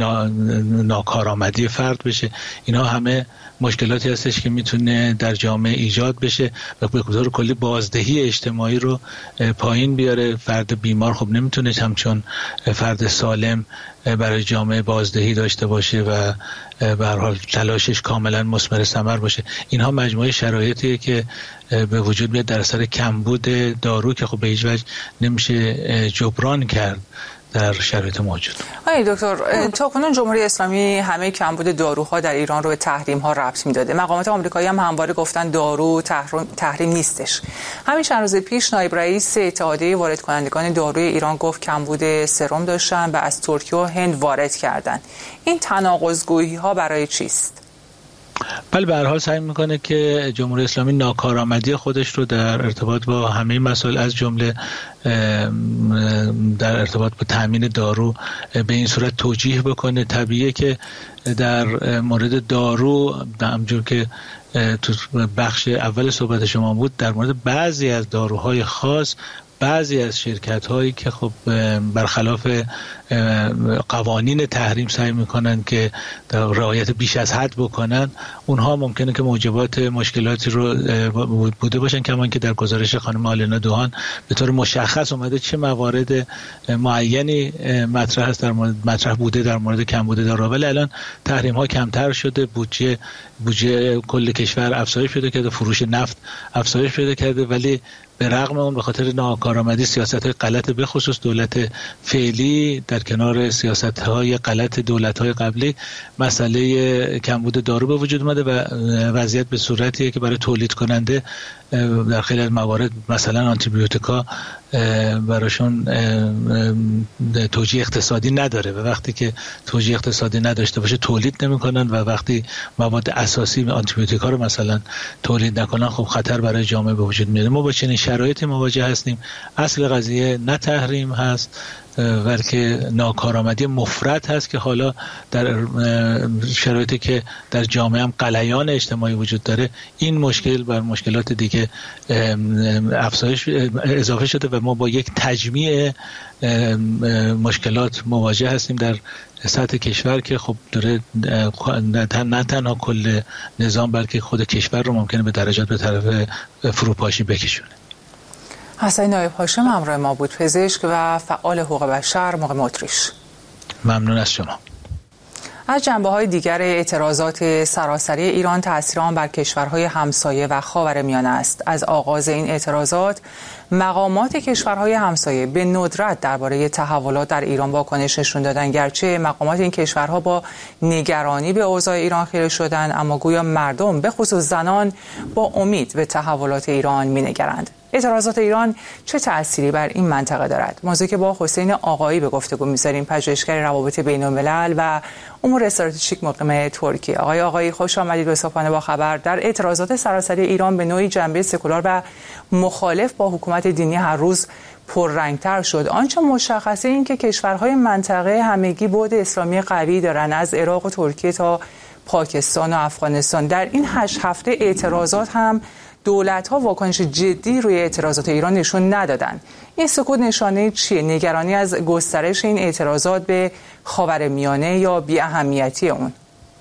ناکارآمدی فرد بشه. اینا همه مشکلاتی هستش که میتونه در جامعه ایجاد بشه و به طور کلی بازدهی اجتماعی رو پایین بیاره. فرد بیمار خب نمیتونه همچون فرد سالم برای جامعه بازدهی داشته باشه و به هر حال تلاشش کاملا مثمر ثمر باشه. اینها مجموعه شرایطیه که به وجود میاد در اثر کمبود دارو که خب به هیچ وجه نمیشه جبران کرد در شرایط موجود. آقای دکتر، تاکنون جمهوری اسلامی همه کمبود داروها در ایران رو به تحریم‌ها ربط میداده. مقامات آمریکایی هم همواره گفتن دارو تحریم نیستش. همین چند روز پیش نایب رئیس اتحادیه وارد کنندگان داروی ایران گفت کمبود سرم داشتن و از ترکیه و هند وارد کردن. این تناقض‌گویی‌ها برای چیست؟ بله، به هر حال سعی میکنه که جمهوری اسلامی ناکارآمدی خودش رو در ارتباط با همه مسائل از جمله در ارتباط با تامین دارو به این صورت توجیه بکنه. طبیعیه که در مورد دارو، همونجور که تو بخش اول صحبت شما بود، در مورد بعضی از داروهای خاص بعضی از شرکت هایی که خب برخلاف قوانین تحریم سعی میکنن که رعایت بیش از حد بکنن، اونها ممکنه که موجبات مشکلاتی رو بوده باشن، کما که در گزارش خانم آلنا دوهان به طور مشخص اومده چه موارد معینی مطرح بوده در مورد کمبود دارو. ولی الان تحریم ها کمتر شده، بودجه کل کشور افزایش پیدا کرده، فروش نفت افزایش پیدا کرده، ولی به رغم اون به خاطر ناکارآمدی سیاست‌های غلط به خصوص دولت فعلی در کنار سیاست‌های غلط دولت‌های قبلی مسئله کمبود دارو به وجود اومده و وضعیت به صورتیه که برای تولید کننده در خیلی از موارد مثلا آنتیبیوتیکا براشون توجیه اقتصادی نداره و وقتی که توجیه اقتصادی نداشته باشه تولید نمی‌کنن و وقتی مواد اساسی آنتیبیوتیکا رو مثلا تولید نکنن خب خطر برای جامعه به وجود میاد. ما با چنین شرایطی مواجه هستیم. اصل قضیه نه تحریم هست بلکه ناکارآمدی مفرط هست که حالا در شرایطی که در جامعه هم غلیان اجتماعی وجود داره این مشکل بر مشکلات دیگه افزایش اضافه شده و ما با یک تجمیع مشکلات مواجه هستیم در سطح کشور که خب داره نه تنها کل نظام بلکه خود کشور رو ممکنه به درجات به طرف فروپاشی بکشونه. حسین نایب هاشم همراه ما بود، پزشک و فعال حقوق بشر موقع اتریش. ممنون از شما. از جنبه‌های دیگر اعتراضات سراسری ایران تأثیر آن بر کشورهای همسایه و خاورمیانه است. از آغاز این اعتراضات مقامات کشورهای همسایه به ندرت درباره تحولات در ایران واکنش نشون دادند، گرچه مقامات این کشورها با نگرانی به اوضاع ایران خیره شدند، اما گویا مردم به خصوص زنان با امید به تحولات ایران می‌نگرند. اعتراضات ایران چه تأثیری بر این منطقه دارد؟ موضوعی که با حسین آقایی به گفتگو می‌ذاریم، پژوهشگر روابط بین‌الملل و امور استراتژیک مقیم ترکیه. آقایی خوش آمدید به صبحانه با خبر. در اعتراضات سراسری ایران به نوعی جنبه سکولار و مخالف با حکومت دینی هر روز پررنگتر شد. آنچه مشخصه این که کشورهای منطقه همگی بعد اسلامی قوی دارند، از عراق و ترکیه تا پاکستان و افغانستان. در این 8 هفته اعتراضات هم دولت‌ها واکنش جدی روی اعتراضات ایران نشون ندادند. این سکوت نشانه چیه؟ نگرانی از گسترش این اعتراضات به خاورمیانه یا بی‌اهمیتی اون؟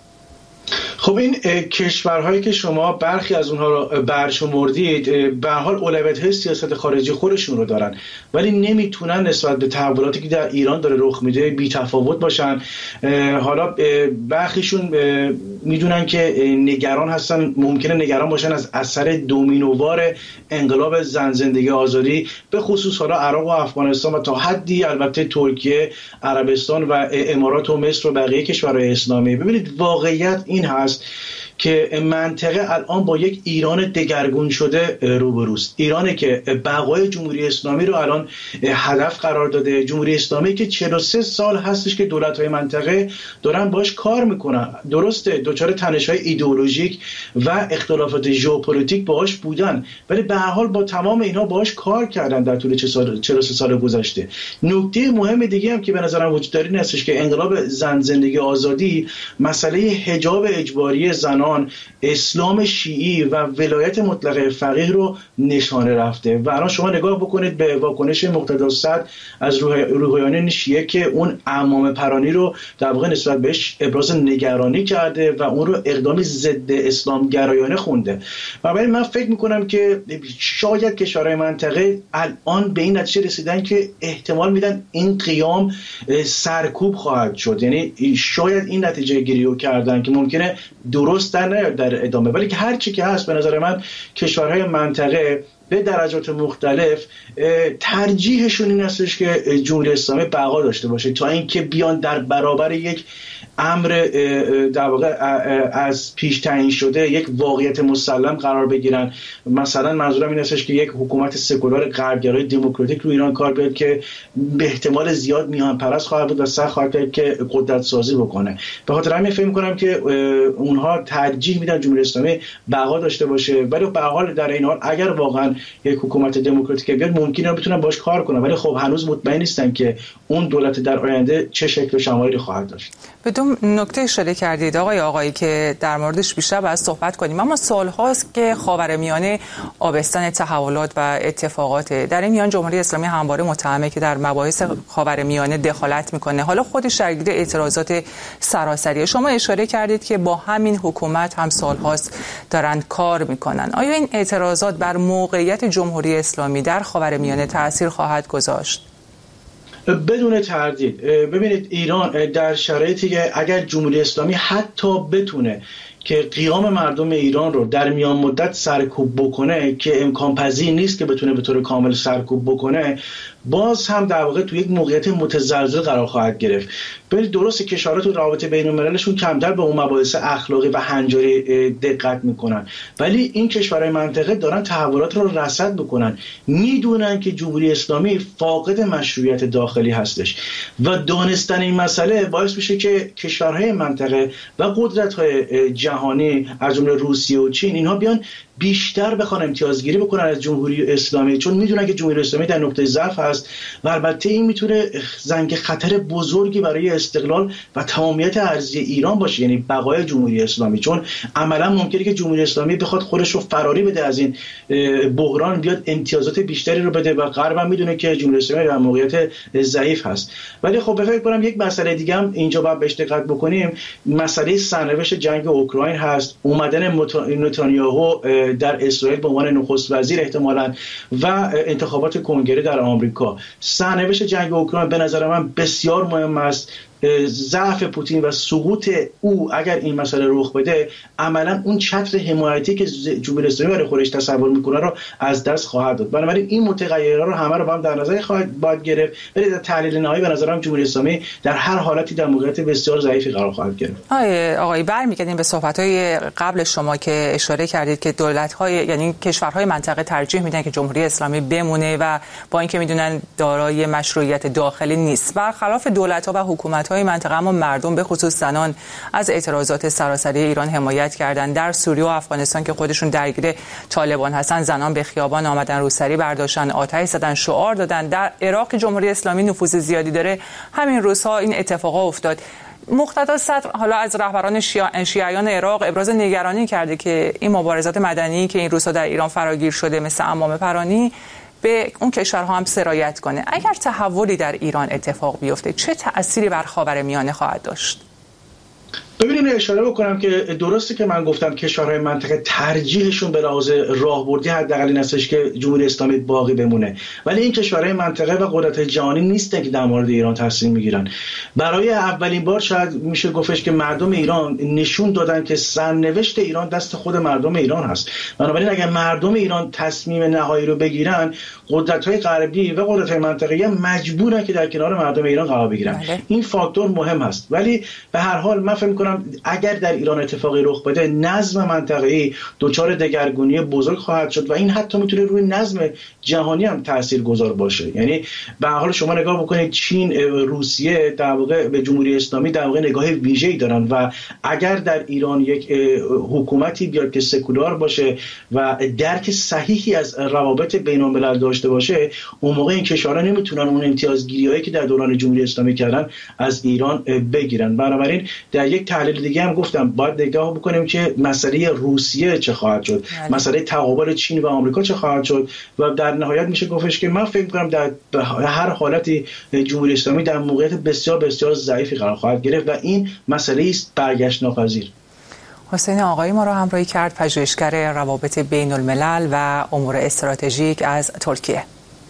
خب این کشورهایی که شما برخی از اونها رو برشمردید به حال اولویت‌های سیاست خارجی خودشون رو دارن، ولی نمیتونن نسبت به تحولاتی که در ایران داره رخ میده بی تفاوت باشن. حالا برخیشون میدونن که نگران هستن، ممکنه نگران باشن از اثر دومینووار انقلاب زن زندگی آزادی به خصوص حالا عراق و افغانستان و تا حدی البته ترکیه، عربستان و امارات و مصر و بقیه کشورهای اسلامی. ببینید واقعیت این هست که منطقه الان با یک ایران دگرگون شده روبروست. ایرانی که بقای جمهوری اسلامی رو الان هدف قرار داده، جمهوری اسلامی که 43 سال هستش که دولت‌های منطقه دارن باش کار میکنن. درسته دچار تنش‌های ایدئولوژیک و اختلافات ژئوپلیتیک باهاش بودن، ولی به هر حال با تمام اینها باهاش کار کردن در طول 43 سال گذشته. نکته مهم دیگه هم که به نظرم وجود داره این هستش که انقلاب زن زندگی آزادی مسئله حجاب اجباری زنان، اسلام شیعی و ولایت مطلقه فقیه رو نشانه رفته و الان شما نگاه بکنید به واکنش مقتدا صدر از روحانیون شیعه که اون عمامه پرانی رو در واقع نسبت بهش ابراز نگرانی کرده و اون رو اقدامی ضد اسلام گرایانه خونده. و برای من فکر میکنم که شاید کشورهای منطقه الان به این نتیجه رسیدن که احتمال میدن این قیام سرکوب خواهد شد، یعنی شاید این نتیجه گیری رو کردن که ممکنه درست در ادامه، ولی که هر چی که هست به نظر من کشورهای منطقه به درجات مختلف ترجیحشون این هستش که جمهوری اسلامی بقا داشته باشه تا اینکه بیان در برابر یک امر در واقع از پیش تعیین شده، یک واقعیت مسلم قرار بگیرن. مثلا منظورم این هستش که یک حکومت سکولار غربگرای دموکراتیک رو ایران کار بیاد که به احتمال زیاد میهن پرست خواهد بود و سعی خواهد کرد که قدرت سازی بکنه. به خاطر همین فکر می‌کنم که اونها ترجیح میدن جمهوری اسلامی بقا داشته باشه، ولی به هر حال در این حال اگر واقعا یک حکومت دموکراتیک بیاد ممکنه بتونن باش کار کنن، ولی خب هنوز مطمئن نیستن که اون دولت در آینده چه شکل و شمایلی خواهد داشت. بدون نکته اشاره کردید آقایی که در موردش بیشتر باید صحبت کنیم، اما سال هاست که خاورمیانه آبستن تحولات و اتفاقات. در این میان جمهوری اسلامی همواره متهمه که در مباحث خاورمیانه دخالت میکنه، حالا خودش درگیر اعتراضات سراسری. شما اشاره کردید که با همین حکومت هم سال هاست دارن کار میکنن. آیا این اعتراضات بر موقعیت جمهوری اسلامی در خاورمیانه تأثیر خواهد گذاشت؟ بدون تردید. ببینید ایران در شرایطی که اگر جمهوری اسلامی حتی بتونه که قیام مردم ایران رو در میان مدت سرکوب بکنه، که امکان پذیر نیست که بتونه به طور کامل سرکوب بکنه، باز هم در واقع تو یک موقعیت متزلزل قرار خواهد گرفت. ببینید درسته کشورها تو روابط بین‌المللشون کمتر به اون مباحث اخلاقی و هنجاری دقت میکنن، ولی این کشورهای منطقه دارن تحولات رو رصد میکنن، میدونن که جمهوری اسلامی فاقد مشروعیت داخلی هستش و دانستن این مسئله باعث میشه که کشورهای منطقه و قدرت‌های جهانی از جمله روسیه و چین اینها بیان بیشتر بخوان امتیازگیری بکنن از جمهوری اسلامی، چون میدونن که جمهوری اسلامی در نقطه ضعف هست و البته این میتونه زنگ خطر بزرگی برای استقلال و تمامیت ارضی ایران باشه، یعنی بقای جمهوری اسلامی، چون عملا ممکنه که جمهوری اسلامی بخواد خودش رو فراری بده از این بحران، بیاد امتیازات بیشتری رو بده و غرب هم میدونه که جمهوری اسلامی در موقعیت ضعیف هست. ولی خب فکر کنم یک مسئله دیگه هم اینجا باید بهش دقت بکنیم، مسئله سرنوشت جنگ اوکراین هست. اومدن نتانیاهو در اسرائیل به عنوان نخست وزیر احتمالاً و انتخابات کنگره در آمریکا، سرنوشت جنگ اوکراین به نظر من بسیار مهم است. ضعف پوتین و سقوط او اگر این مسئله رخ بده، عملا اون چتر حمایتی که جمهوری اسلامی برای خودش تصور میکنه رو از دست خواهد داد. بنابراین این متغیرها رو همه رو با هم در نظر باید گرفت، ولی در تحلیل نهایی به نظرم جمهوری اسلامی در هر حالتی در موقعیت بسیار ضعیفی قرار خواهد گرفت. آقای برمیگردیم به صحبت‌های قبل شما که اشاره کردید که دولت‌های یعنی کشورهای منطقه ترجیح میدن که جمهوری اسلامی بمونه و با اینکه میدونن دارای مشروعیت داخلی نیست، برخلاف دولت‌ها و حکومت های منطقه، اما مردم به خصوص زنان از اعتراضات سراسری ایران حمایت کردند. در سوریه و افغانستان که خودشون درگیر طالبان هستن، زنان به خیابان آمدن، روسری برداشتن، آتش زدن، شعار دادن. در عراق جمهوری اسلامی نفوذ زیادی داره، همین روزها این اتفاقا افتاد. مقتدا صدر حالا از رهبران شیعیان عراق ابراز نگرانی کرده که این مبارزات مدنی که این روزها در ایران فراگیر شده مثل عمامه پرانی به اون کشورها هم سرایت کنه. اگر تحولی در ایران اتفاق بیفته چه تأثیری بر خاورمیانه خواهد داشت؟ ببینید اشاره بکنم که درسته که من گفتم کشورهای منطقه ترجیحشون به لحاظ راهبردی حداقل این هستش که جمهوری اسلامی باقی بمونه، ولی این کشورهای منطقه و قدرت‌های جهانی نیستن که در مورد ایران تصمیم میگیرن. برای اولین بار شاید میشه گفتش که مردم ایران نشون دادن که سرنوشت ایران دست خود مردم ایران هست. بنابراین اگر مردم ایران تصمیم نهایی رو بگیرن، قدرت‌های غربی و قدرت‌های منطقه‌ای مجبورن که در کنار مردم ایران قرار بگیرن. این فاکتور مهم است، ولی به هر حال من فکر می‌کنم اگر در ایران اتفاقی رخ بده، نظم منطقه‌ای دچار دگرگونی بزرگ خواهد شد و این حتی میتونه روی نظم جهانی هم تاثیرگذار باشه. یعنی به هر حال شما نگاه بکنید، چین، روسیه در واقع به جمهوری اسلامی در واقع نگاه ویژه‌ای دارن و اگر در ایران یک حکومتی بیاد که سکولار باشه و درک صحیحی از روابط بین‌الملل داشته باشه، اون موقع این کشورها نمیتونن اون امتیازگیری‌هایی که در دوران جمهوری اسلامی کردن از ایران بگیرن. بنابراین در یک تحلیل دیگه هم گفتم باید نگاه بکنیم که مسئله روسیه چه خواهد شد، مسئله تقابل چین و آمریکا چه خواهد شد و در نهایت میشه گفتش که من فکر می‌کنم در هر حالتی جمهوری اسلامی در موقعیت بسیار بسیار ضعیفی قرار خواهد گرفت و این مسئله است برگشت ناپذیر. حسین آقایی ما را همراهی کرد، پژوهشگر روابط بین الملل و امور استراتژیک از ترکیه.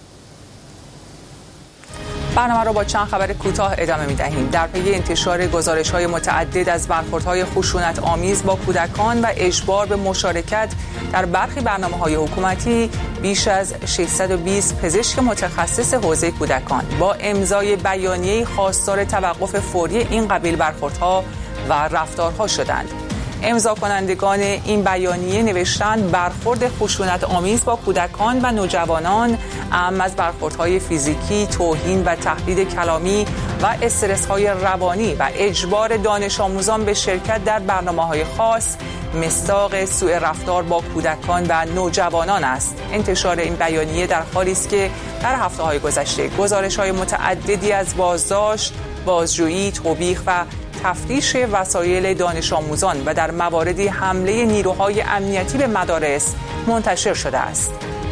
برنامه را با چند خبر کوتاه ادامه می‌دهیم. در پی انتشار گزارش‌های متعدد از برخوردهای خشونت‌آمیز با کودکان و اجبار به مشارکت در برخی برنامه‌های حکومتی، بیش از 620 پزشک متخصص حوزه کودکان با امضای بیانیه خواستار توقف فوری این قبیل برخوردها و رفتارها شدند. امضا کنندگان این بیانیه نوشتند برخورد خشونت آمیز با کودکان و نوجوانان، اعم از برخوردهای فیزیکی، توهین و تهدید کلامی و استرس‌های روانی و اجبار دانش آموزان به شرکت در برنامه‌های خاص، مصداق سوء رفتار با کودکان و نوجوانان است. انتشار این بیانیه در حالی است که در هفته‌های گذشته گزارش‌های متعددی از بازداشت، بازجویی، توبیخ و تفتیش وسایل دانش آموزان و در مواردی حمله نیروهای امنیتی به مدارس منتشر شده است.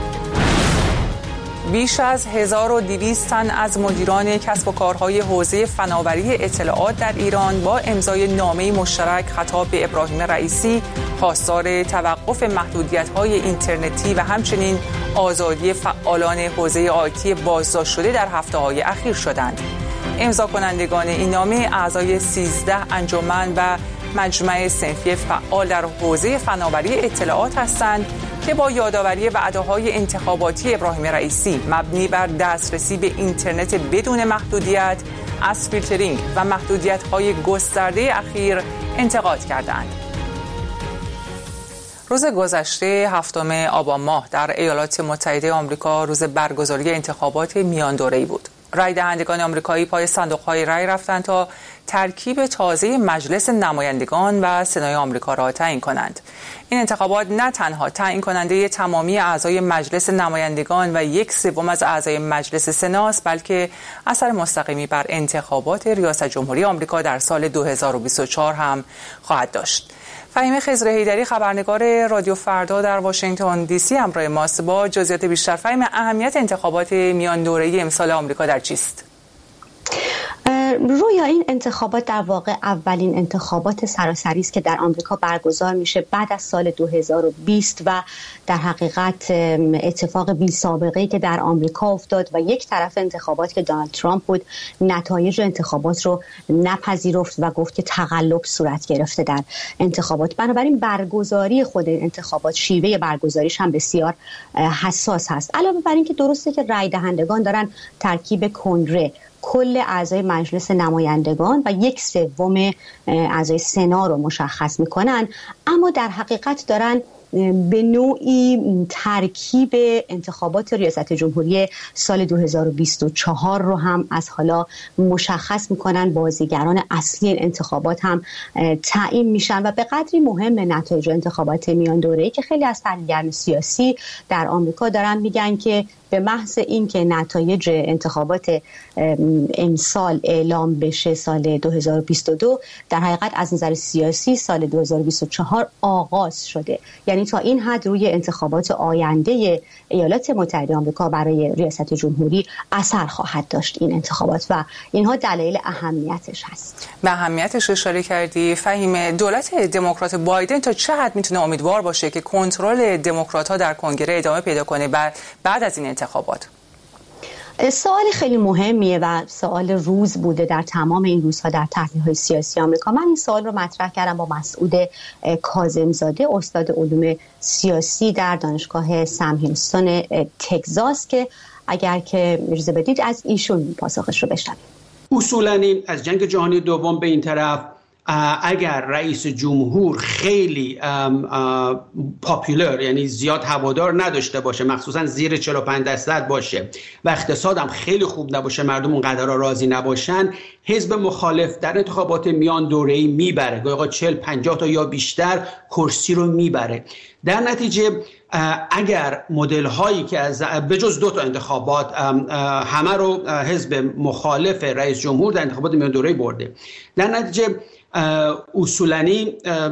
بیش از 1200 تن از مدیران کسب و کارهای حوزه فناوری اطلاعات در ایران با امضای نامه مشترک خطاب به ابراهیم رئیسی خواستار توقف محدودیت‌های اینترنتی و همچنین آزادی فعالان حوزه آیتی بازداشت شده در هفته‌های اخیر شدند. امضا کنندگان این نامه اعضای 13 انجمن و مجمع صنفی فعال در حوزه فناوری اطلاعات هستند که با یادآوری وعده‌های انتخاباتی ابراهیم رئیسی مبنی بر دسترسی به اینترنت بدون محدودیت از فیلترینگ و محدودیت‌های گسترده اخیر انتقاد کردند. روز گذشته 7 آبان ماه در ایالات متحده آمریکا روز برگزاری انتخابات میان دوره‌ای بود. رای دهندگان آمریکایی پای صندوق‌های رای رفتند تا ترکیب تازه مجلس نمایندگان و سنای آمریکا را تعیین کنند. این انتخابات نه تنها تعیین کننده تمامی اعضای مجلس نمایندگان و 1/3 از اعضای مجلس سناست، بلکه اثر مستقیمی بر انتخابات ریاست جمهوری آمریکا در سال 2024 هم خواهد داشت. فهیمه خضر حیدری خبرنگار رادیو فردا در واشنگتن دی سی همراه ماست با جزئیات بیشتر. فهیمه، اهمیت انتخابات میان دوره‌ای امسال آمریکا در چیست؟ رویا، این انتخابات در واقع اولین انتخابات سراسری است که در آمریکا برگزار میشه بعد از سال 2020 و در حقیقت اتفاق بی سابقه‌ای که در آمریکا افتاد و یک طرف انتخابات که دونالد ترامپ بود نتایج انتخابات رو نپذیرفت و گفت که تقلب صورت گرفته در انتخابات. بنابراین برگزاری خود انتخابات، شیوه برگزاریش هم بسیار حساس هست. علاوه بر این که درسته که رای دهندگان دارن ترکیب کنگره، کل اعضای مجلس نمایندگان و 1/3 اعضای سنا رو مشخص میکنن، اما در حقیقت دارن به نوعی ترکیب انتخابات ریاست جمهوری سال 2024 رو هم از حالا مشخص میکنن. بازیگران اصلی انتخابات هم تعیین میشن و به قدری مهم نتایج انتخابات میان دوره‌ای که خیلی از تحلیلگران سیاسی در آمریکا دارن میگن که به محض این که نتایج انتخابات امسال اعلام بشه سال 2022 در حقیقت از نظر سیاسی سال 2024 آغاز شده. یعنی تا این حد روی انتخابات آینده ایالات متحده آمریکا برای ریاست جمهوری اثر خواهد داشت این انتخابات و اینها دلایل اهمیتش هست. به اهمیتش اشاره کردی فهیمه. دولت دموکرات بایدن تا چه حد میتونه امیدوار باشه که کنترل دموکرات‌ها در کنگره ادامه پیدا کنه بعد از این انتخابات؟ سوال خیلی مهمیه و سوال روز بوده در تمام این روزها در تحلیل‌های سیاسی آمریکا. من این سوال رو مطرح کردم با مسعود کاظم‌زاده، استاد علوم سیاسی در دانشگاه سم هیلستون تگزاس، که اگر که اجازه بدید از ایشون پاسخش رو بشنویم. اصولاً این از جنگ جهانی دوم به این طرف اگر رئیس جمهور خیلی پاپولر، یعنی زیاد هوادار نداشته باشه، مخصوصا زیر 45% باشه و اقتصادم خیلی خوب نباشه، مردم اونقدر راضی نباشن، حزب مخالف در انتخابات میان دوره‌ای میبره، گاهی 40-50 تا یا بیشتر کرسی رو میبره. در نتیجه اگر مدل هایی که از بجز 2 تا انتخابات همه رو حزب مخالف رئیس جمهور در انتخابات میان دوره‌ای برده، در نتیجه اصولانی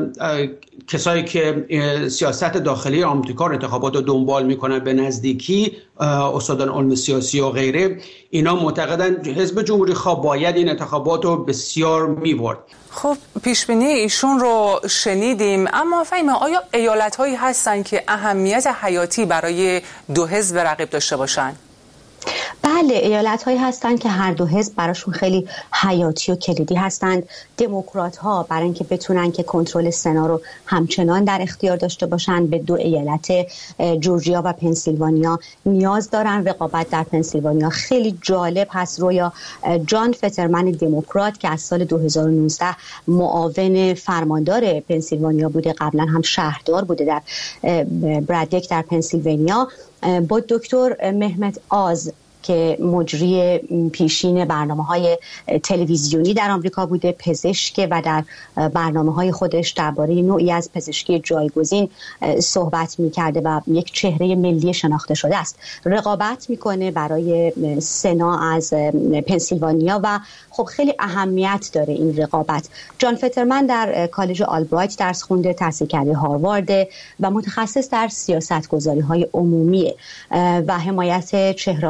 کسایی که سیاست داخلی آمریکا رو انتخابات رو دنبال میکنن به نزدیکی، استادان علم سیاسی و غیره، اینا معتقدن حزب جمهوری خواه باید این انتخابات رو بسیار میبرد. خب پیشبینی ایشون رو شنیدیم، اما فهیمه آیا ایالت هایی هستن که اهمیت حیاتی برای دو حزب رقیب داشته باشن؟ بله، ایالت هایی هستند که هر دو حزب براشون خیلی حیاتی و کلیدی هستند. دموکرات ها برای اینکه بتونن که کنترل سنا رو همچنان در اختیار داشته باشن به 2 ایالت جورجیا و پنسیلوانیا نیاز دارن. رقابت در پنسیلوانیا خیلی جالب هست. رویا جان فترمن دموکرات که از سال 2019 معاون فرماندار پنسیلوانیا بوده، قبلا هم شهردار بوده در برادیک در پنسیلوانیا، با دکتر مهمت آز که مجری پیشین برنامه‌های تلویزیونی در آمریکا بوده، پزشک و در برنامه‌های خودش درباره نوعی از پزشکی جایگزین صحبت می‌کرده و یک چهره ملی شناخته شده است. رقابت می‌کنه برای سنا از پنسیلوانیا و خب خیلی اهمیت داره این رقابت. جان فترمن در کالج آلبرایت درس خونده، تحصیل کرده هاروارد و متخصص در سیاست‌گذاری‌های عمومی و حمایت چهره‌های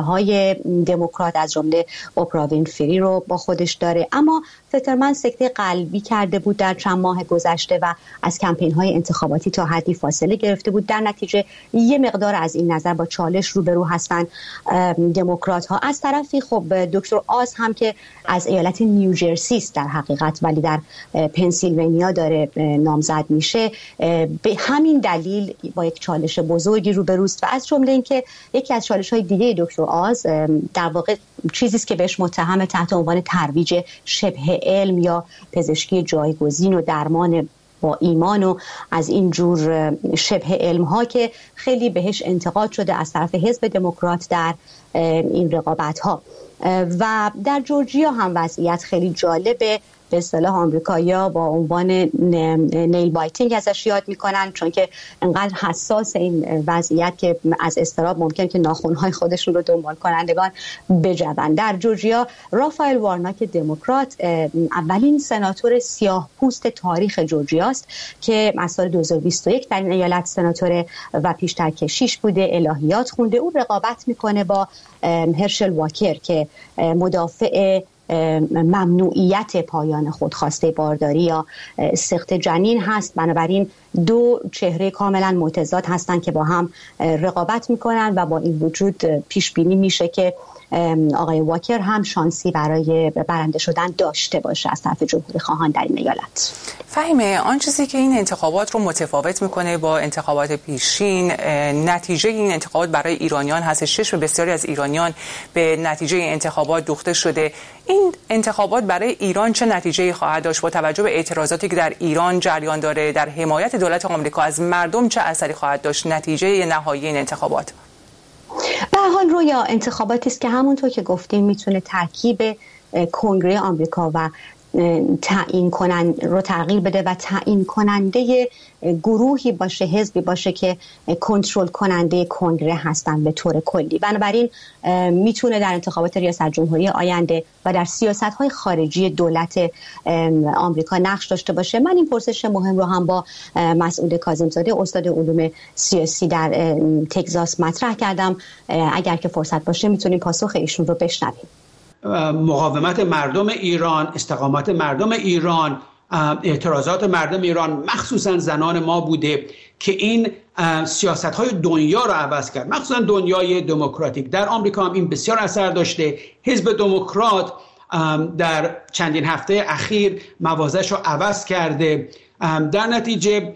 دموکرات از جمله اوپرا وینفری رو با خودش داره. اما فترمن سکته قلبی کرده بود در چند ماه گذشته و از کمپین‌های انتخاباتی تا حدی فاصله گرفته بود. در نتیجه یه مقدار از این نظر با چالش روبرو هستن دموکرات‌ها. از طرفی خب دکتر آز هم که از ایالت نیوجرسی است در حقیقت، ولی در پنسیلوانیا داره نامزد میشه، به همین دلیل با یک چالش بزرگی روبروست و از جمله اینکه یکی از چالش‌های دیگه دکتر آز در واقع چیزی است که بهش متهم تحت عنوان ترویج شبه علم یا پزشکی جایگزین و درمان با ایمان و از این جور شبه علم ها که خیلی بهش انتقاد شده از طرف حزب دموکرات در این رقابت ها. و در جورجیا هم وضعیت خیلی جالبه، به اصطلاح آمریکایی‌ها با عنوان نیل بایتینگ ازش یاد میکنن، چون که انقدر حساس این وضعیت که از اضطراب ممکن که ناخن‌های خودشون رو دنبال کنندگان بجوند. در جورجیا رافائل وارناک دموکرات اولین سناتور سیاه پوست تاریخ جورجیا است که از سال 2021 در این ایالت سناتور و پیشتر کشیش بوده، الهیات خونده. او رقابت میکنه با هرشل واکر که مدافع ممنوعیت پایان خودخواسته بارداری یا سقط جنین هست. بنابراین دو چهره کاملا متضاد هستند که با هم رقابت میکنن و با این وجود پیش بینی میشه که آقای واکر هم شانسی برای برنده شدن داشته باشه از طرف جمهوری خواهان در این ایالت. فهیمه، آن چیزی که این انتخابات رو متفاوت میکنه با انتخابات پیشین، نتیجه این انتخابات برای ایرانیان هستش. چشم بسیاری از ایرانیان به نتیجه این انتخابات دوخته شده. این انتخابات برای ایران چه نتیجه‌ای خواهد داشت با توجه به اعتراضاتی که در ایران جریان داره؟ در حمایت دولت آمریکا از مردم چه اثری خواهد داشت نتیجه نهایی این انتخابات؟ به هر حال رویا انتخاباتی است که همونطور که گفتیم میتونه ترکیب کنگره آمریکا و تعیین کننده رو تغییر بده و تعیین کننده گروهی باشه، حزبی باشه که کنترل کننده کنگره هستن به طور کلی. بنابراین میتونه در انتخابات ریاست جمهوری آینده و در سیاست‌های خارجی دولت آمریکا نقش داشته باشه. من این پرسش مهم رو هم با مسعود کاظم‌زاده استاد علوم سیاسی در تگزاس مطرح کردم. اگر که فرصت باشه میتونیم پاسخ ایشون رو بشنویم. مقاومت مردم ایران، استقامت مردم ایران، اعتراضات مردم ایران، مخصوصا زنان ما بوده که این سیاست‌های دنیا رو عوض کرد، مخصوصا دنیای دموکراتیک. در آمریکا هم این بسیار اثر داشته. حزب دموکرات در چندین هفته اخیر موازش رو عوض کرده. در نتیجه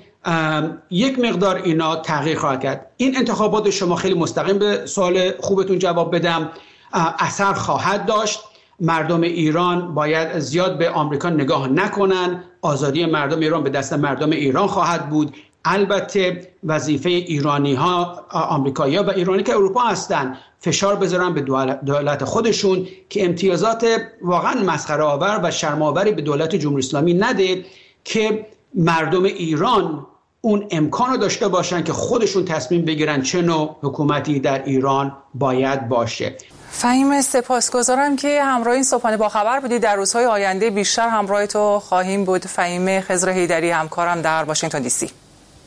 یک مقدار اینا تغییر خواهد کرد. این انتخابات شما خیلی مستقیم به سوال خوبتون جواب بدم، اثر خواهد داشت. مردم ایران باید زیاد به آمریکا نگاه نکنن. آزادی مردم ایران به دست مردم ایران خواهد بود. البته وظیفه ایرانی ها، آمریکایی ها و ایرانی که اروپا هستن فشار بذارن به دولت خودشون که امتیازات واقعا مسخره آور و شرم‌آوری به دولت جمهوری اسلامی نده، که مردم ایران اون امکان رو داشته باشن که خودشون تصمیم بگیرن چه نوع حکومتی در ایران باید باشه. فهیم، سپاسگزارم که همراه این صبحانه با خبر بودید. در روزهای آینده بیشتر همراه تو خواهیم بود. فهیم خضر حیدری، همکارم در واشنگتن دی سی.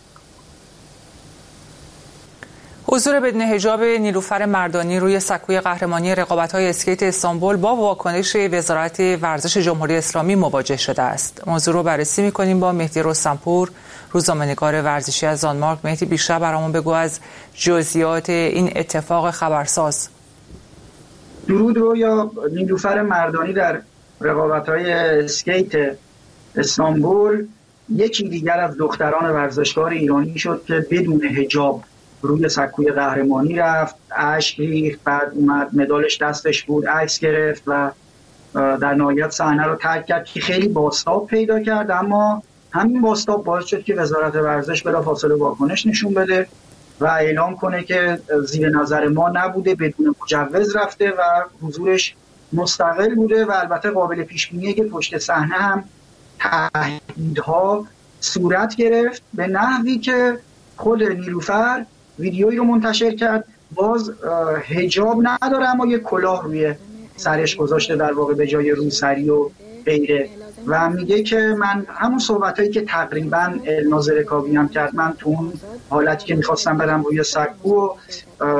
حضور بدون حجاب نیلوفر مردانی روی سکوی قهرمانی رقابت‌های اسکیت استانبول با واکنش وزارت ورزش جمهوری اسلامی مواجه شده است. موضوع رو بررسی می‌کنیم با مهدی رستمپور، روزنامه‌نگار ورزشی از دانمارک. مهدی، بیشتر برامون بگو از جزئیات این اتفاق خبرساز. درود رو. یا نیلوفر مردانی در رقابت‌های اسکیت استانبول یکی دیگر از دختران ورزشکار ایرانی شد که بدون حجاب روی سکوی قهرمانی رفت، اشک ریخت، بعد اومد مدالش دستش بود، عکس گرفت و در نهایت صحنه رو ترک کرد که خیلی بازتاب پیدا کرد. اما همین بازتاب باعث شد که وزارت ورزش بلافاصله واکنش نشون بده و اعلام کنه که زیر نظر ما نبوده، بدون مجوز رفته و حضورش مستقل بوده و البته قابل پیش بینیه که پشت صحنه هم تهدیدها صورت گرفت به نحوی که خود نیلوفر ویدیویی رو منتشر کرد، باز حجاب نداره اما یک کلاه روی سرش گذاشته در واقع به جای روسری و غیره و میگه که من همون صحبتایی که تقریبا ناظر کابینی هم کرد، من تو اون حالتی که میخواستم برم روی سکو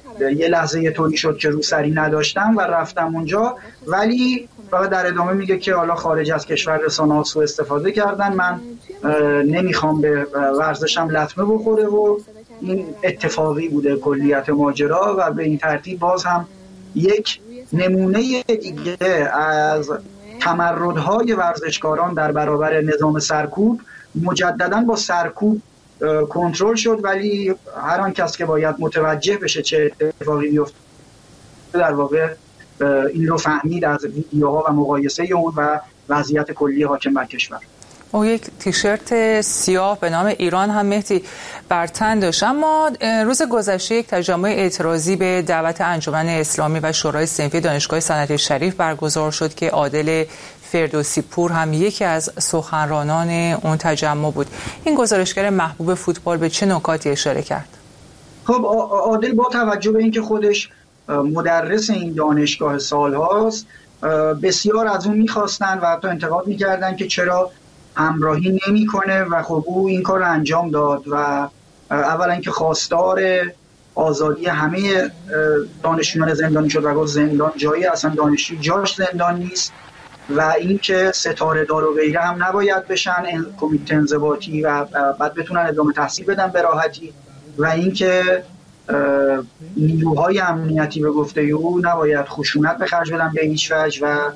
یه لحظه طوری شد که روسری نداشتم و رفتم اونجا، ولی فقط در ادامه میگه که حالا خارج از کشور رسانه‌ها سوء استفاده کردن، من نمیخوام به ورزشم لطمه بخوره و این اتفاقی بوده کلیت ماجرا. و به این ترتیب باز هم یک نمونه دیگه از تمردهای ورزشکاران در برابر نظام سرکوب مجددا با سرکوب کنترل شد، ولی هر آن کس که باید متوجه بشه چه اتفاقی میفته در واقع این رو فهمید از ویدیوها و مقایسه اون و وضعیت کلی حاکم بر کشور. او یک تیشرت سیاه به نام ایران هم مهدی بر تن داشت. اما روز گذشته یک تجمع اعتراضی به دعوت انجمن اسلامی و شورای صنفی دانشگاه صنعتی شریف برگزار شد که عادل فردوسی پور هم یکی از سخنرانان اون تجمع بود. این گزارشگر محبوب فوتبال به چه نکاتی اشاره کرد؟ خب عادل با توجه به اینکه خودش مدرس این دانشگاه سالهاست، بسیار از اون میخواستن و حتی انتقاد میکردن که چرا همراهی نمیکنه و خب او این کار رو انجام داد و اولا که خواستار آزادی همه دانشجویان زندانی شد و گفت زندان جایی اصلا دانشجو جاش زندان نیست و اینکه ستاره دار و غیره هم نباید بشن کمیته انضباطی و بعد بتونن ادامه تحصیل بدن به راحتی و اینکه نیروهای امنیتی به گفته او نباید خشونت به خرج بدن به هیچ وجه و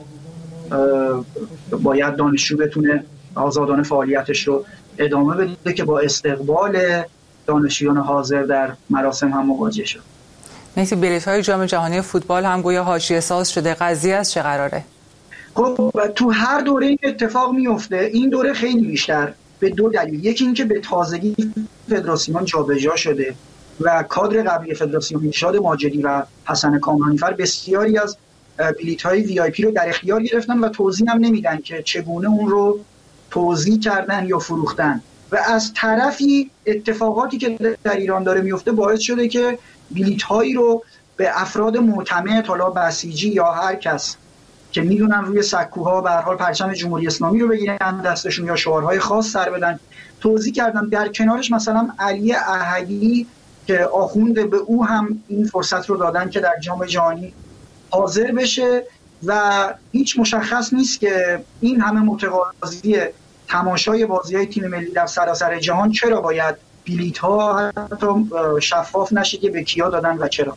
باید دانشجو بتونه آزادانه فعالیتش رو ادامه بده که با استقبال دانشجویان حاضر در مراسم هم مواجه شد. مثل بلیط‌های جام جهانی فوتبال هم گویا حاشیه ساز شده. قضیه از چه قراره؟ خب تو هر دوره این اتفاق میفته. این دوره خیلی بیشتر به دو دلیل. یکی اینکه به تازگی فدراسیون جابجا شده و کادر قبلی فدراسیون میرشاد ماجدی و حسن کامرانیفر بسیاری از بلیط‌های وی آی پی رو در اختیار گرفتن و توضیح هم نمیدن که چگونه اون رو توزیع کردن یا فروختن و از طرفی اتفاقاتی که در ایران داره میفته باعث شده که بلیط‌هایی رو به افراد معتمد، حالا بسیجی یا هر کس که میدونن روی سکوها به هر حال پرچم جمهوری اسلامی رو بگیرن دستشون یا شعارهای خاص سر بدن توزیع کردن. در کنارش مثلا علی احدی که آخوند به او هم این فرصت رو دادن که در جام جهانی حاضر بشه و هیچ مشخص نیست که این همه متقاضی تماشای بازی‌های تیم ملی در سراسر جهان چرا باید بلیط‌ها حتی شفاف نشه که به کیا دادن و چرا.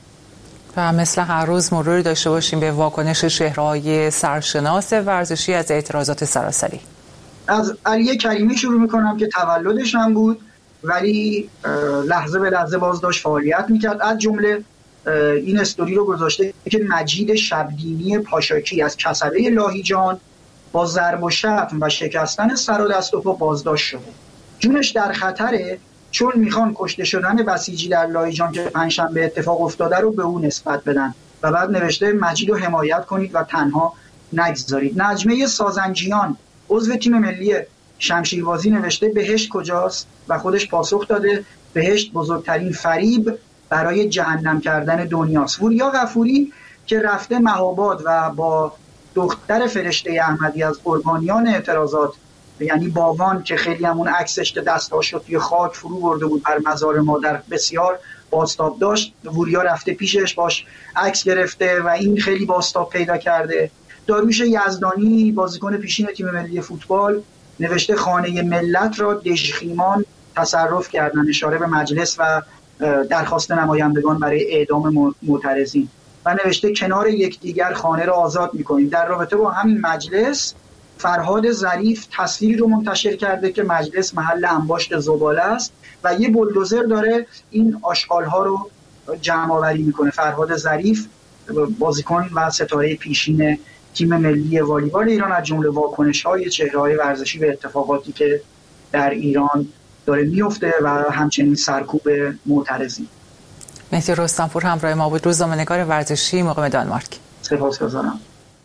و مثل هر روز مروری داشته باشیم به واکنش چهره‌های سرشناس ورزشی از اعتراضات سراسری. از علی کریمی شروع میکنم که تولدش هم بود ولی لحظه به لحظه باز داشت فعالیت میکرد. از جمله این استوری رو گذاشته که مجید شبدینی پاشاکی از کسبه لاهیجان با ضرب و شتم و شکستن سر و دست و پا بازداشت شده. جونش در خطره چون میخوان کشته شدن بسیجی در لاهیجان که پنجشنبه اتفاق افتاده رو به اون نسبت بدن و بعد نوشته مجید رو حمایت کنید و تنها نگذارید. نجمه سازنجیان عضو تیم ملی شمشیربازی نوشته بهشت کجاست و خودش پاسخ داده بهشت بزرگترین فریب برای جهنم کردن دنیاست. وریا غفوری که رفته مهاباد و با دختر فرشته احمدی از قربانیان اعتراضات یعنی باوان که خیلی همون عکسش که دستاش رو توی خاک فرو برده بود بر مزار مادر بسیار بازتاب داشت، وریا رفته پیشش باش عکس گرفته و این خیلی بازتاب پیدا کرده. داریوش یزدانی بازیکن پیشین تیم ملی فوتبال نوشته خانه ملت را دژخیمان تصرف کردن، اشاره به مجلس و درخواست نمایندگان برای اعدام معترضین و نوشته کنار یکدیگر خانه را آزاد می‌کنیم. در رابطه با همین مجلس فرهاد ظریف تصویری رو منتشر کرده که مجلس محل انباشت زباله است و یه بولدوزر داره این آشغال‌ها رو جمع‌آوری می‌کنه. فرهاد ظریف بازیکن و ستاره پیشین تیم ملی والیبال ایران از جمله واکنش‌های چهره‌های ورزشی به اتفاقاتی که در ایران داره میفته و همچنین سرکوب معترضین. مهدی رستمپور همراه ما بود، روزنامه‌نگار ورزشی مقیم دانمارک. سپاسگزارم.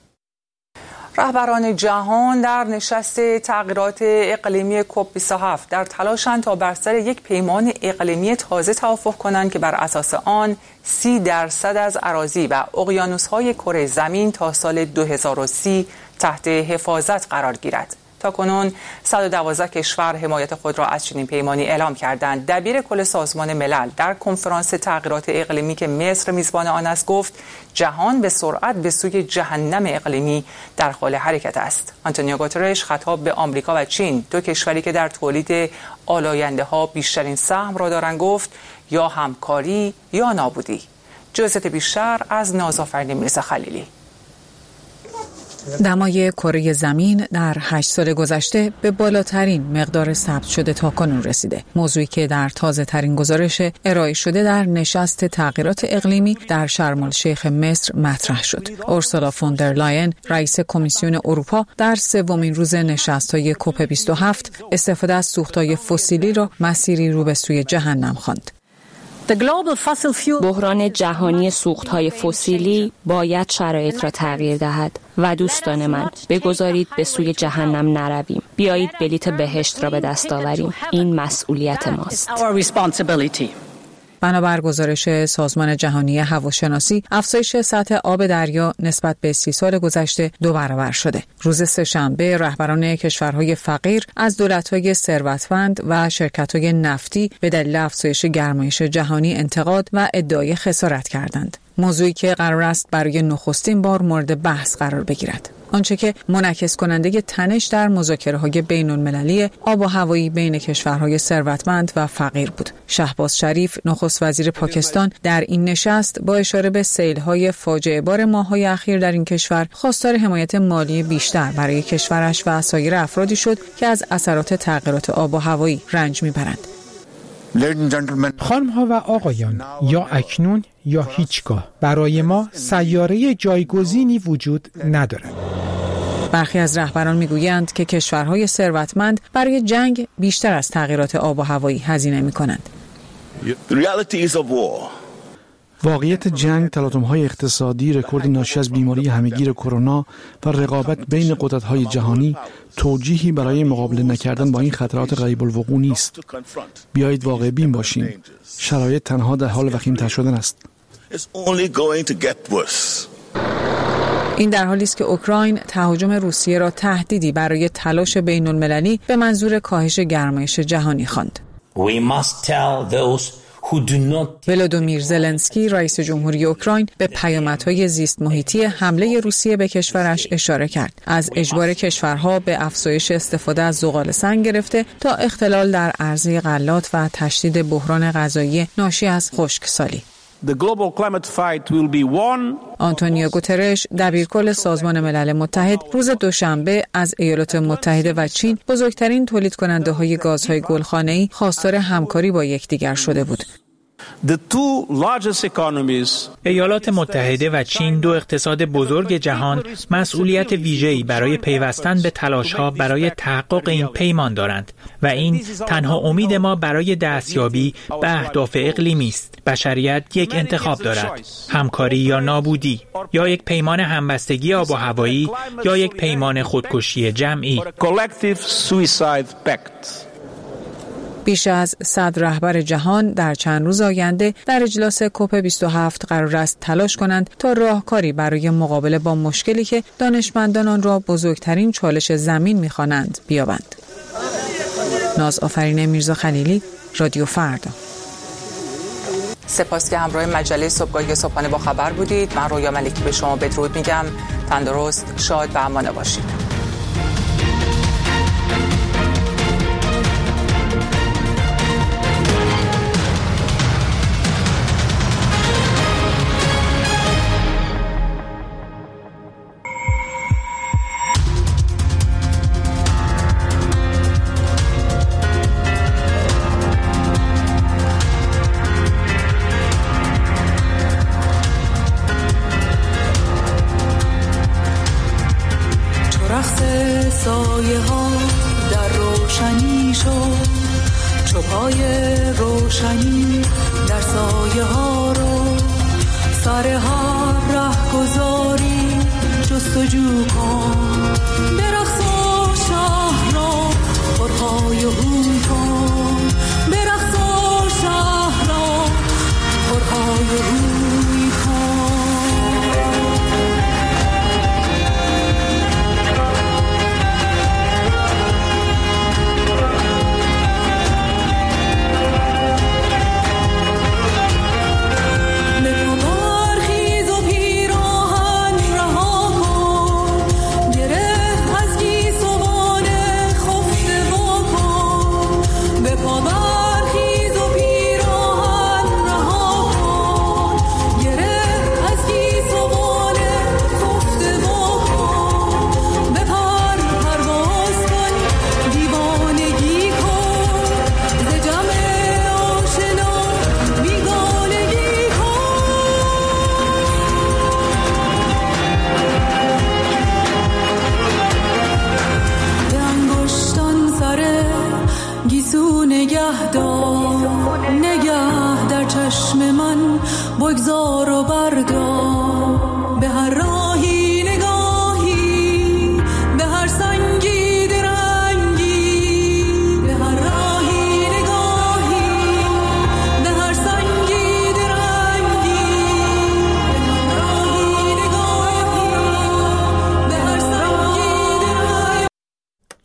رهبران جهان در نشست تغییرات اقلیمی کوپ 27 در تلاشند تا بر سر یک پیمان اقلیمی تازه توافق کنند که بر اساس آن 30% از اراضی و اقیانوس‌های کره زمین تا سال 2030 تحت حفاظت قرار گیرد. تاکنون 112 کشور حمایت خود را از چنین پیمانی اعلام کردند. دبیر کل سازمان ملل در کنفرانس تغییرات اقلیمی که مصر میزبان آن است گفت جهان به سرعت به سوی جهنم اقلیمی در حال حرکت است. آنتونیو گوترش خطاب به آمریکا و چین، دو کشوری که در تولید آلاینده‌ها بیشترین سهم را دارند، گفت یا همکاری یا نابودی. جزئیات بیشتر از نازآفرین میرزا خلیلی. دمای کره زمین در 8 سال گذشته به بالاترین مقدار ثبت شده تاکنون رسیده. موضوعی که در تازه ترین گزارش ارائه شده در نشست تغییرات اقلیمی در شرم الشیخ مصر مطرح شد. اورسولا فون در لاین، رئیس کمیسیون اروپا، در سومین روز نشست‌های کوپ 27 استفاده از سوخت‌های فسیلی را مسیری رو به سوی جهنم خواند. بحران جهانی سوخت‌های فسیلی باید شرایط را تغییر دهد و دوستان من بگذارید به سوی جهنم نرویم. بیایید بلیت بهشت را به دست آوریم. این مسئولیت ماست. بنابر گزارش سازمان جهانی هواشناسی، افزایش سطح آب دریا نسبت به 30 سال گذشته 2 برابر شده. روز سه‌شنبه رهبران کشورهای فقیر از دولت‌های ثروتمند و شرکت‌های نفتی به دلیل افزایش گرمایش جهانی انتقاد و ادعای خسارت کردند. موضوعی که قرار است برای نخستین بار مورد بحث قرار بگیرد. آنچه که منعکس کننده تنش در مذاکره‌های بین‌المللی آب و هوایی بین کشورهای ثروتمند و فقیر بود. شهباز شریف، نخست وزیر پاکستان، در این نشست با اشاره به سیل‌های فاجعه بار ماه‌های اخیر در این کشور خواستار حمایت مالی بیشتر برای کشورش و سایر افرادی شد که از اثرات تغییرات آب و هوایی رنج می‌برند. خانم‌ها و آقایان، یا اکنون یا هیچگاه برای ما سیاره جایگزینی وجود ندارد. برخی از رهبران میگویند که کشورهای ثروتمند برای جنگ بیشتر از تغییرات آب و هوایی هزینه می‌کنند. واقعیت جنگ، تلاطم‌های اقتصادی، رکورد ناشی از بیماری همه‌گیر کرونا و رقابت بین قدرت‌های جهانی توجیهی برای مقابله نکردن با این خطرات غریب الوقوع نیست. بیایید واقع بین باشیم. شرایط تنها در حال وخیم‌تر شدن است. این در حالی است که اوکراین تهاجم روسیه را تهدیدی برای تلاش بین‌المللی به منظور کاهش گرمایش جهانی خواند. ولودیمیر زلنسکی، رئیس جمهوری اوکراین، به پیامدهای زیست محیطی حمله روسیه به کشورش اشاره کرد. از اجبار کشورها به افزایش استفاده از زغال سنگ گرفته تا اختلال در عرضه غلات و تشدید بحران غذایی ناشی از خشکسالی. آنتونیو گوترش، دبیرکل سازمان ملل متحد، روز دوشنبه از ایالات متحده و چین، بزرگترین تولید کننده های گازهای گلخانه‌ای، خواستار همکاری با یکدیگر شده بود. ایالات متحده و چین، دو اقتصاد بزرگ جهان، مسئولیت ویژه‌ای برای پیوستن به تلاش‌ها برای تحقق این پیمان دارند و این تنها امید ما برای دستیابی به اهداف اقلیمی است. بشریت یک انتخاب دارد: همکاری یا نابودی، یا یک پیمان همبستگی آب و هوایی یا یک پیمان خودکشی جمعی. بیش از 100 رهبر جهان در چند روز آینده در اجلاس کوپ 27 قرار است تلاش کنند تا راهکاری برای مقابله با مشکلی که دانشمندان آن را بزرگترین چالش زمین می‌خوانند بیابند. نازآفرین میرزا خلیلی، رادیو فردا. سپاس که همراه مجله صبحگاهی صبحانه با خبر بودید. من رویا ملکی به شما بدرود میگم. تندرست، شاد و امان باشید. سایه ها در روشنی شد، چوبای روشنی در سایه ها رو سر هر ره گذاری جستجو کن. برقص و شهر را پرهای هون کن، برقص و شهر را پرهای هون کن. نگه در چشم من بگذار و بردار به هر